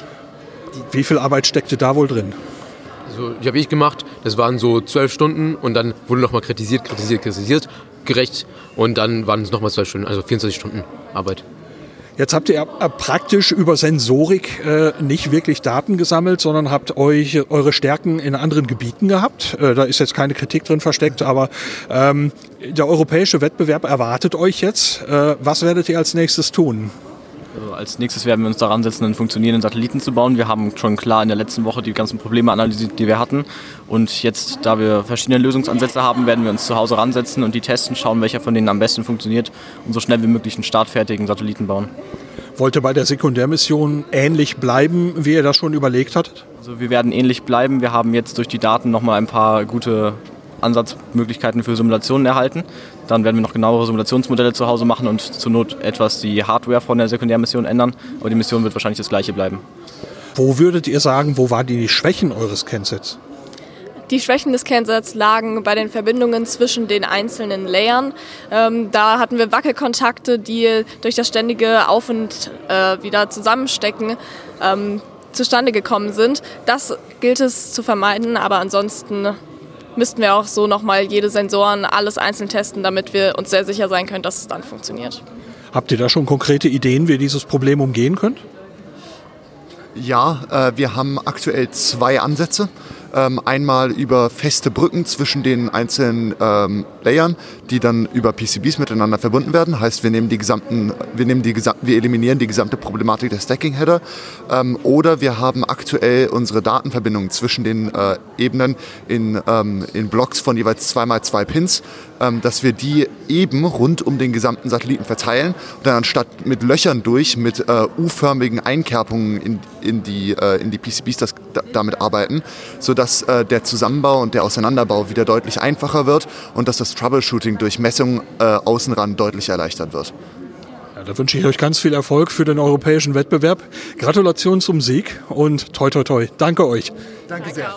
Wie viel Arbeit steckte da wohl drin? Also, die habe ich gemacht, das waren so zwölf Stunden und dann wurde nochmal kritisiert, kritisiert, kritisiert, gerecht und dann waren es nochmal zwölf Stunden, also vierundzwanzig Stunden Arbeit. Jetzt habt ihr praktisch über Sensorik äh, nicht wirklich Daten gesammelt, sondern habt euch eure Stärken in anderen Gebieten gehabt. Äh, da ist jetzt keine Kritik drin versteckt, aber ähm, der europäische Wettbewerb erwartet euch jetzt. Äh, was werdet ihr als nächstes tun? Also als nächstes werden wir uns daran setzen, einen funktionierenden Satelliten zu bauen. Wir haben schon klar in der letzten Woche die ganzen Probleme analysiert, die wir hatten. Und jetzt, da wir verschiedene Lösungsansätze haben, werden wir uns zu Hause ransetzen und die testen, schauen, welcher von denen am besten funktioniert und so schnell wie möglich einen startfertigen Satelliten bauen. Wollt ihr bei der Sekundärmission ähnlich bleiben, wie ihr das schon überlegt hattet? Also wir werden ähnlich bleiben. Wir haben jetzt durch die Daten nochmal ein paar gute Ansatzmöglichkeiten für Simulationen erhalten. Dann werden wir noch genauere Simulationsmodelle zu Hause machen und zur Not etwas die Hardware von der Sekundärmission ändern. Aber die Mission wird wahrscheinlich das gleiche bleiben. Wo würdet ihr sagen, wo waren die Schwächen eures Kensets? Die Schwächen des Kernsets lagen bei den Verbindungen zwischen den einzelnen Layern. Ähm, da hatten wir Wackelkontakte, die durch das ständige Auf- und äh, wieder Zusammenstecken ähm, zustande gekommen sind. Das gilt es zu vermeiden, aber ansonsten müssten wir auch so nochmal jede Sensoren, alles einzeln testen, damit wir uns sehr sicher sein können, dass es dann funktioniert. Habt ihr da schon konkrete Ideen, wie ihr dieses Problem umgehen könnt? Ja, äh, wir haben aktuell zwei Ansätze. Ähm, einmal über feste Brücken zwischen den einzelnen ähm, Layern, die dann über P C Bs miteinander verbunden werden. Heißt, wir nehmen die gesamten, wir nehmen die gesamten, wir eliminieren die gesamte Problematik der Stacking-Header. Ähm, oder wir haben aktuell unsere Datenverbindungen zwischen den äh, Ebenen in, ähm, in Blocks von jeweils zwei mal zwei Pins, ähm, dass wir die eben rund um den gesamten Satelliten verteilen und dann anstatt mit Löchern durch, mit äh, U-förmigen Einkerpungen in, in, die, äh, in die P C Bs das, da, damit arbeiten, sodass äh, der Zusammenbau und der Auseinanderbau wieder deutlich einfacher wird und dass das Troubleshooting durch Messung äh, außen ran deutlich erleichtert wird. Ja, da wünsche ich euch ganz viel Erfolg für den europäischen Wettbewerb. Gratulation zum Sieg und toi toi toi. Danke euch. Danke sehr.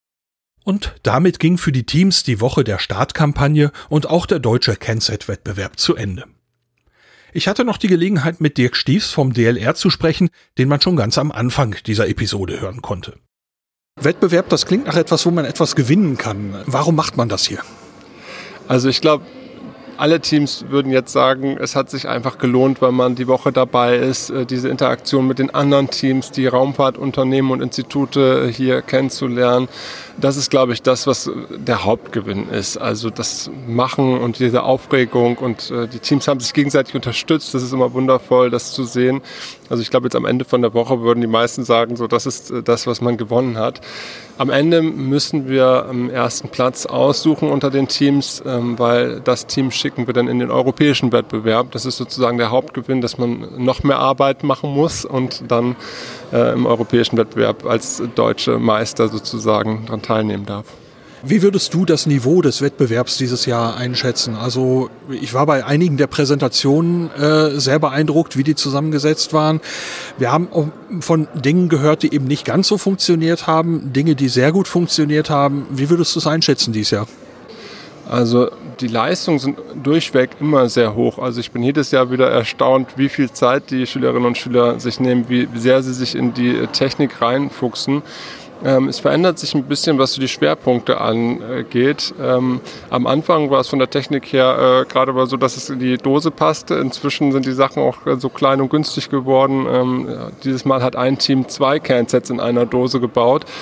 Und damit ging für die Teams die Woche der Startkampagne und auch der deutsche Kenset-Wettbewerb zu Ende. Ich hatte noch die Gelegenheit, mit Dirk Stiefs vom D L R zu sprechen, den man schon ganz am Anfang dieser Episode hören konnte. Wettbewerb, das klingt nach etwas, wo man etwas gewinnen kann. Warum macht man das hier? Also ich glaube, alle Teams würden jetzt sagen, es hat sich einfach gelohnt, weil man die Woche dabei ist, diese Interaktion mit den anderen Teams, die Raumfahrtunternehmen und Institute hier kennenzulernen. Das ist, glaube ich, das, was der Hauptgewinn ist. Also das Machen und diese Aufregung und äh, die Teams haben sich gegenseitig unterstützt. Das ist immer wundervoll, das zu sehen. Also ich glaube, jetzt am Ende von der Woche würden die meisten sagen, so das ist äh, das, was man gewonnen hat. Am Ende müssen wir am ersten Platz aussuchen unter den Teams, ähm, weil das Team schicken wir dann in den europäischen Wettbewerb. Das ist sozusagen der Hauptgewinn, dass man noch mehr Arbeit machen muss und dann äh, im europäischen Wettbewerb als deutsche Meister sozusagen daran teilnehmen darf. Wie würdest du das Niveau des Wettbewerbs dieses Jahr einschätzen? Also ich war bei einigen der Präsentationen äh, sehr beeindruckt, wie die zusammengesetzt waren. Wir haben auch von Dingen gehört, die eben nicht ganz so funktioniert haben, Dinge, die sehr gut funktioniert haben. Wie würdest du es einschätzen dieses Jahr? Also die Leistungen sind durchweg immer sehr hoch. Also ich bin jedes Jahr wieder erstaunt, wie viel Zeit die Schülerinnen und Schüler sich nehmen, wie sehr sie sich in die Technik reinfuchsen. Ähm, es verändert sich ein bisschen, was so die Schwerpunkte angeht. Ähm, am Anfang war es von der Technik her äh, gerade mal so, dass es in die Dose passte. Inzwischen sind die Sachen auch äh, so klein und günstig geworden. Ähm, dieses Mal hat ein Team zwei Cansets in einer Dose gebaut.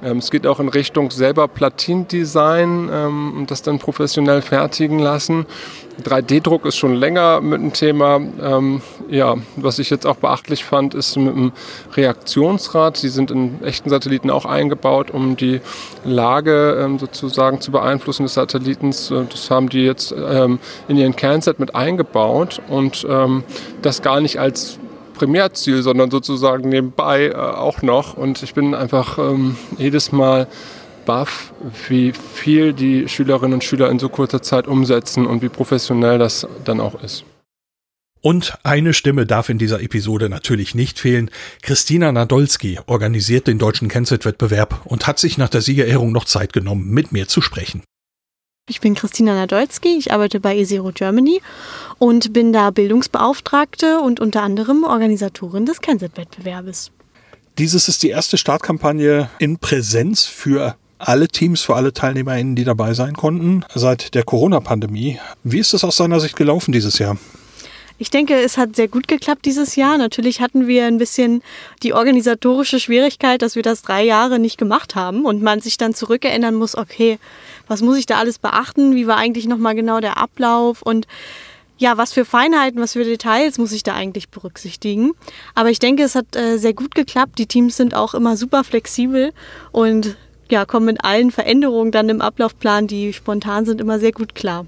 Ähm, es geht auch in Richtung selber Platin-Design ähm, und das dann professionell fertigen lassen. drei D Druck ist schon länger mit einem Thema. Ähm, ja, was ich jetzt auch beachtlich fand, ist mit dem Reaktionsrad. Die sind in echten Satelliten auch eingebaut, um die Lage ähm, sozusagen zu beeinflussen des Satellitens. Das haben die jetzt ähm, in ihren Kernset mit eingebaut und ähm, das gar nicht als Primärziel, sondern sozusagen nebenbei äh, auch noch. Und ich bin einfach ähm, jedes Mal baff, wie viel die Schülerinnen und Schüler in so kurzer Zeit umsetzen und wie professionell das dann auch ist. Und eine Stimme darf in dieser Episode natürlich nicht fehlen. Christina Nadolski organisiert den deutschen Kennset-Wettbewerb und hat sich nach der Siegerehrung noch Zeit genommen, mit mir zu sprechen. Ich bin Christina Nadolski, ich arbeite bei eZero Germany und bin da Bildungsbeauftragte und unter anderem Organisatorin des Kennset-Wettbewerbes. Dieses ist die erste Startkampagne in Präsenz für alle Teams, für alle TeilnehmerInnen, die dabei sein konnten, seit der Corona-Pandemie. Wie ist es aus seiner Sicht gelaufen dieses Jahr? Ich denke, es hat sehr gut geklappt dieses Jahr. Natürlich hatten wir ein bisschen die organisatorische Schwierigkeit, dass wir das drei Jahre nicht gemacht haben und man sich dann zurückerinnern muss, okay, was muss ich da alles beachten? Wie war eigentlich nochmal genau der Ablauf? Und ja, was für Feinheiten, was für Details muss ich da eigentlich berücksichtigen? Aber ich denke, es hat äh, sehr gut geklappt. Die Teams sind auch immer super flexibel und ja, kommen mit allen Veränderungen dann im Ablaufplan, die spontan sind, immer sehr gut klar.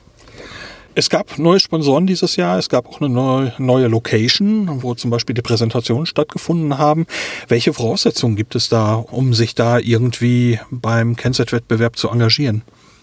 Es gab neue Sponsoren dieses Jahr, es gab auch eine neue, neue Location, wo zum Beispiel die Präsentationen stattgefunden haben. Welche Voraussetzungen gibt es da, um sich da irgendwie beim Kennset-Wettbewerb zu engagieren?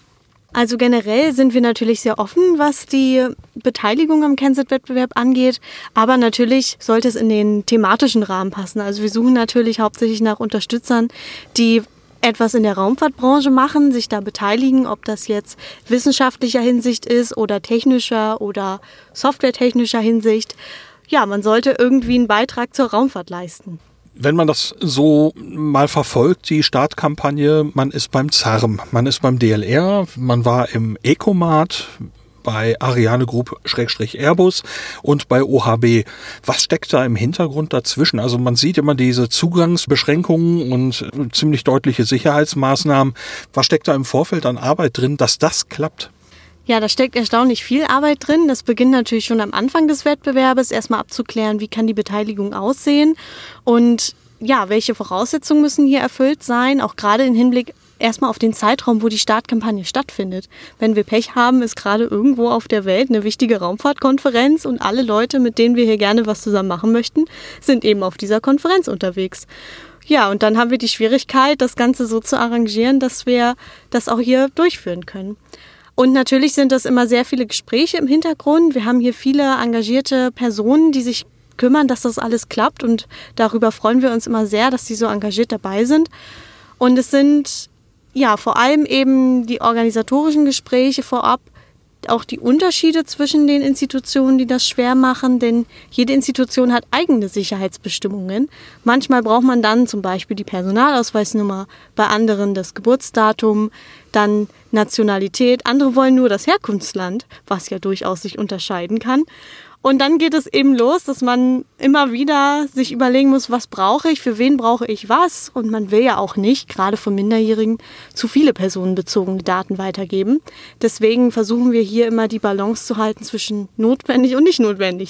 Also generell sind wir natürlich sehr offen, was die Beteiligung am Kennset-Wettbewerb angeht, aber natürlich sollte es in den thematischen Rahmen passen. Also wir suchen natürlich hauptsächlich nach Unterstützern, die etwas in der Raumfahrtbranche machen, sich da beteiligen, ob das jetzt wissenschaftlicher Hinsicht ist oder technischer oder softwaretechnischer Hinsicht. Ja, man sollte irgendwie einen Beitrag zur Raumfahrt leisten. Wenn man das so mal verfolgt, die Startkampagne, man ist beim Z A R M, man ist beim D L R, man war im Ecomat, bei Ariane Group Schrägstrich Airbus und bei O H B. Was steckt da im Hintergrund dazwischen? Also man sieht immer diese Zugangsbeschränkungen und ziemlich deutliche Sicherheitsmaßnahmen. Was steckt da im Vorfeld an Arbeit drin, dass das klappt? Ja, da steckt erstaunlich viel Arbeit drin. Das beginnt natürlich schon am Anfang des Wettbewerbes, erstmal abzuklären, wie kann die Beteiligung aussehen und ja, welche Voraussetzungen müssen hier erfüllt sein, auch gerade im Hinblick erstmal auf den Zeitraum, wo die Startkampagne stattfindet. Wenn wir Pech haben, ist gerade irgendwo auf der Welt eine wichtige Raumfahrtkonferenz und alle Leute, mit denen wir hier gerne was zusammen machen möchten, sind eben auf dieser Konferenz unterwegs. Ja, und dann haben wir die Schwierigkeit, das Ganze so zu arrangieren, dass wir das auch hier durchführen können. Und natürlich sind das immer sehr viele Gespräche im Hintergrund. Wir haben hier viele engagierte Personen, die sich kümmern, dass das alles klappt und darüber freuen wir uns immer sehr, dass die so engagiert dabei sind. Und es sind ja vor allem eben die organisatorischen Gespräche vorab, auch die Unterschiede zwischen den Institutionen, die das schwer machen, denn jede Institution hat eigene Sicherheitsbestimmungen. Manchmal braucht man dann zum Beispiel die Personalausweisnummer, bei anderen das Geburtsdatum, dann Nationalität. Andere wollen nur das Herkunftsland, was ja durchaus sich unterscheiden kann. Und dann geht es eben los, dass man immer wieder sich überlegen muss, was brauche ich, für wen brauche ich was. Und man will ja auch nicht, gerade von Minderjährigen, zu viele personenbezogene Daten weitergeben. Deswegen versuchen wir hier immer die Balance zu halten zwischen notwendig und nicht notwendig.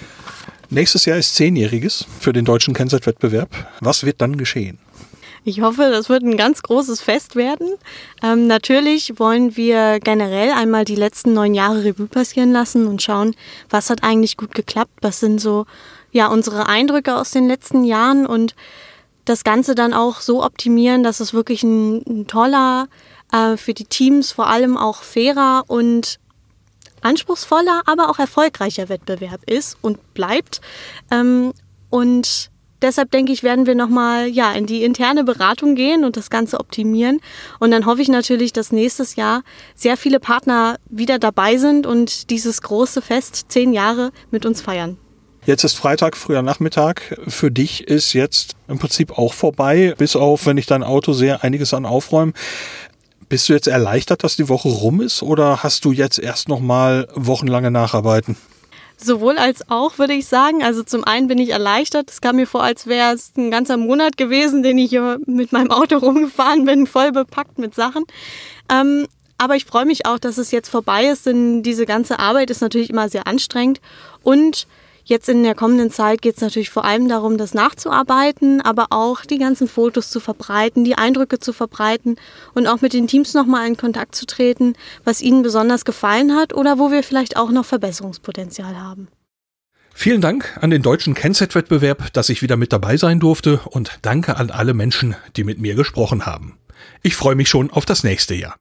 Nächstes Jahr ist Zehnjähriges für den deutschen Kennset-Wettbewerb. Was wird dann geschehen? Ich hoffe, das wird ein ganz großes Fest werden. Ähm, natürlich wollen wir generell einmal die letzten neun Jahre Revue passieren lassen und schauen, was hat eigentlich gut geklappt, was sind so ja unsere Eindrücke aus den letzten Jahren und das Ganze dann auch so optimieren, dass es wirklich ein, ein toller, äh, für die Teams vor allem auch fairer und anspruchsvoller, aber auch erfolgreicher Wettbewerb ist und bleibt. Ähm, und Deshalb denke ich, werden wir nochmal ja, in die interne Beratung gehen und das Ganze optimieren. Und dann hoffe ich natürlich, dass nächstes Jahr sehr viele Partner wieder dabei sind und dieses große Fest zehn Jahre mit uns feiern. Jetzt ist Freitag, früher Nachmittag. Für dich ist jetzt im Prinzip auch vorbei, bis auf, wenn ich dein Auto sehe, einiges an Aufräumen. Bist du jetzt erleichtert, dass die Woche rum ist oder hast du jetzt erst nochmal wochenlange Nacharbeiten? Sowohl als auch, würde ich sagen. Also zum einen bin ich erleichtert. Es kam mir vor, als wäre es ein ganzer Monat gewesen, den ich hier mit meinem Auto rumgefahren bin, voll bepackt mit Sachen. Ähm, aber ich freue mich auch, dass es jetzt vorbei ist, denn diese ganze Arbeit ist natürlich immer sehr anstrengend. Und jetzt in der kommenden Zeit geht es natürlich vor allem darum, das nachzuarbeiten, aber auch die ganzen Fotos zu verbreiten, die Eindrücke zu verbreiten und auch mit den Teams nochmal in Kontakt zu treten, was ihnen besonders gefallen hat oder wo wir vielleicht auch noch Verbesserungspotenzial haben. Vielen Dank an den deutschen Kenset-Wettbewerb, dass ich wieder mit dabei sein durfte, und danke an alle Menschen, die mit mir gesprochen haben. Ich freue mich schon auf das nächste Jahr.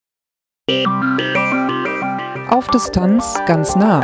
Auf Distanz ganz nah.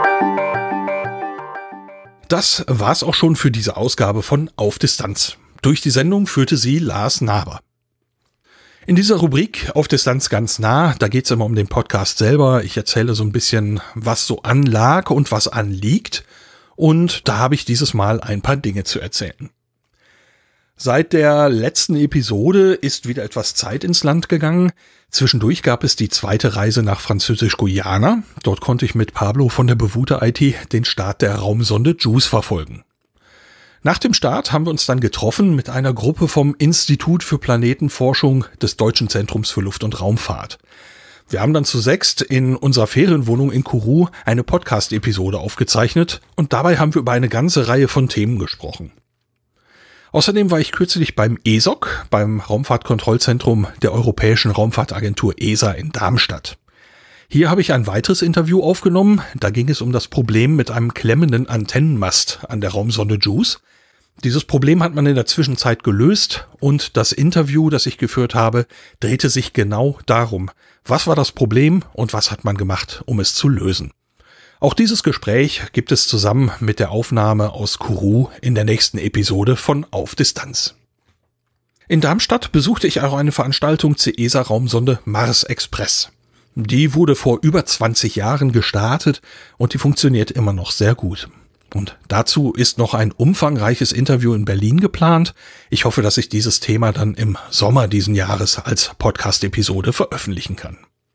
Das war's auch schon für diese Ausgabe von Auf Distanz. Durch die Sendung führte sie Lars Naber. In dieser Rubrik Auf Distanz ganz nah, da geht's immer um den Podcast selber. Ich erzähle so ein bisschen, was so anlag und was anliegt. Und da habe ich dieses Mal ein paar Dinge zu erzählen. Seit der letzten Episode ist wieder etwas Zeit ins Land gegangen. Zwischendurch gab es die zweite Reise nach Französisch-Guyana. Dort konnte ich mit Pablo von der Bewute I T den Start der Raumsonde JUICE verfolgen. Nach dem Start haben wir uns dann getroffen mit einer Gruppe vom Institut für Planetenforschung des Deutschen Zentrums für Luft- und Raumfahrt. Wir haben dann zu sechst in unserer Ferienwohnung in Kourou eine Podcast-Episode aufgezeichnet und dabei haben wir über eine ganze Reihe von Themen gesprochen. Außerdem war ich kürzlich beim E S O C, beim Raumfahrtkontrollzentrum der Europäischen Raumfahrtagentur E S A in Darmstadt. Hier habe ich ein weiteres Interview aufgenommen. Da ging es um das Problem mit einem klemmenden Antennenmast an der Raumsonde JUICE. Dieses Problem hat man in der Zwischenzeit gelöst und das Interview, das ich geführt habe, drehte sich genau darum. Was war das Problem und was hat man gemacht, um es zu lösen? Auch dieses Gespräch gibt es zusammen mit der Aufnahme aus Kourou in der nächsten Episode von Auf Distanz. In Darmstadt besuchte ich auch eine Veranstaltung zur E S A-Raumsonde Mars Express. Die wurde vor über zwanzig Jahren gestartet und die funktioniert immer noch sehr gut. Und dazu ist noch ein umfangreiches Interview in Berlin geplant. Ich hoffe, dass ich dieses Thema dann im Sommer diesen Jahres als Podcast-Episode veröffentlichen kann.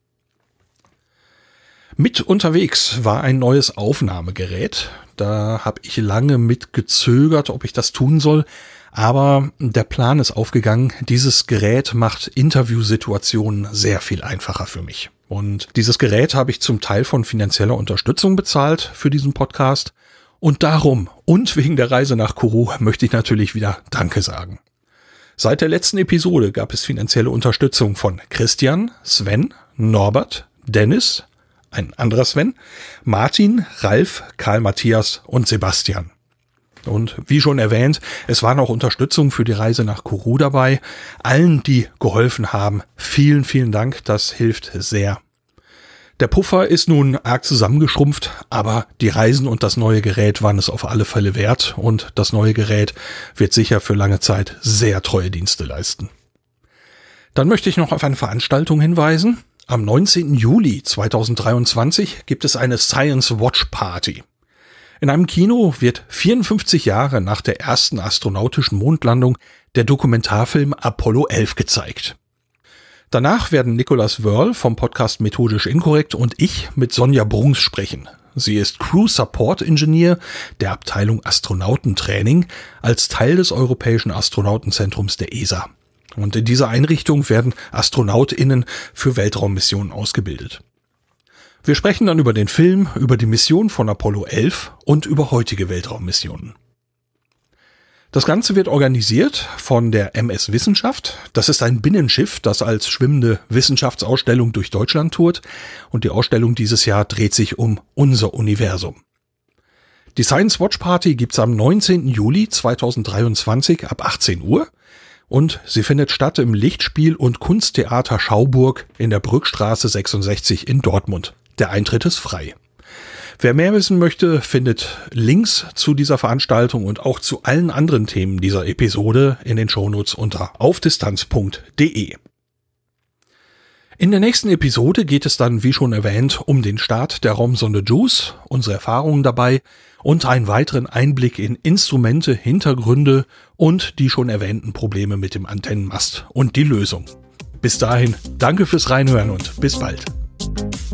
Mit unterwegs war ein neues Aufnahmegerät. Da habe ich lange mit gezögert, ob ich das tun soll. Aber der Plan ist aufgegangen. Dieses Gerät macht Interviewsituationen sehr viel einfacher für mich. Und dieses Gerät habe ich zum Teil von finanzieller Unterstützung bezahlt für diesen Podcast. Und darum und wegen der Reise nach Kourou möchte ich natürlich wieder Danke sagen. Seit der letzten Episode gab es finanzielle Unterstützung von Christian, Sven, Norbert, Dennis, ein anderer Sven, Martin, Ralf, Karl Matthias und Sebastian. Und wie schon erwähnt, es war noch Unterstützung für die Reise nach Kourou dabei. Allen, die geholfen haben, vielen, vielen Dank, das hilft sehr. Der Puffer ist nun arg zusammengeschrumpft, aber die Reisen und das neue Gerät waren es auf alle Fälle wert und das neue Gerät wird sicher für lange Zeit sehr treue Dienste leisten. Dann möchte ich noch auf eine Veranstaltung hinweisen. Am neunzehnten Juli zweitausenddreiundzwanzig gibt es eine Science Watch Party. In einem Kino wird vierundfünfzig Jahre nach der ersten astronautischen Mondlandung der Dokumentarfilm Apollo elf gezeigt. Danach werden Nicolas Wörl vom Podcast Methodisch Inkorrekt und ich mit Sonja Brungs sprechen. Sie ist Crew Support Engineer der Abteilung Astronautentraining als Teil des Europäischen Astronautenzentrums der E S A. Und in dieser Einrichtung werden AstronautInnen für Weltraummissionen ausgebildet. Wir sprechen dann über den Film, über die Mission von Apollo elf und über heutige Weltraummissionen. Das Ganze wird organisiert von der M S Wissenschaft. Das ist ein Binnenschiff, das als schwimmende Wissenschaftsausstellung durch Deutschland tourt. Und die Ausstellung dieses Jahr dreht sich um unser Universum. Die Science Watch Party gibt's am neunzehnten Juli zweitausenddreiundzwanzig ab achtzehn Uhr. Und sie findet statt im Lichtspiel- und Kunsttheater Schauburg in der Brückstraße sechsundsechzig in Dortmund. Der Eintritt ist frei. Wer mehr wissen möchte, findet Links zu dieser Veranstaltung und auch zu allen anderen Themen dieser Episode in den Shownotes unter aufdistanz punkt de. In der nächsten Episode geht es dann, wie schon erwähnt, um den Start der Raumsonde JUICE, unsere Erfahrungen dabei und einen weiteren Einblick in Instrumente, Hintergründe und die schon erwähnten Probleme mit dem Antennenmast und die Lösung. Bis dahin, danke fürs Reinhören und bis bald.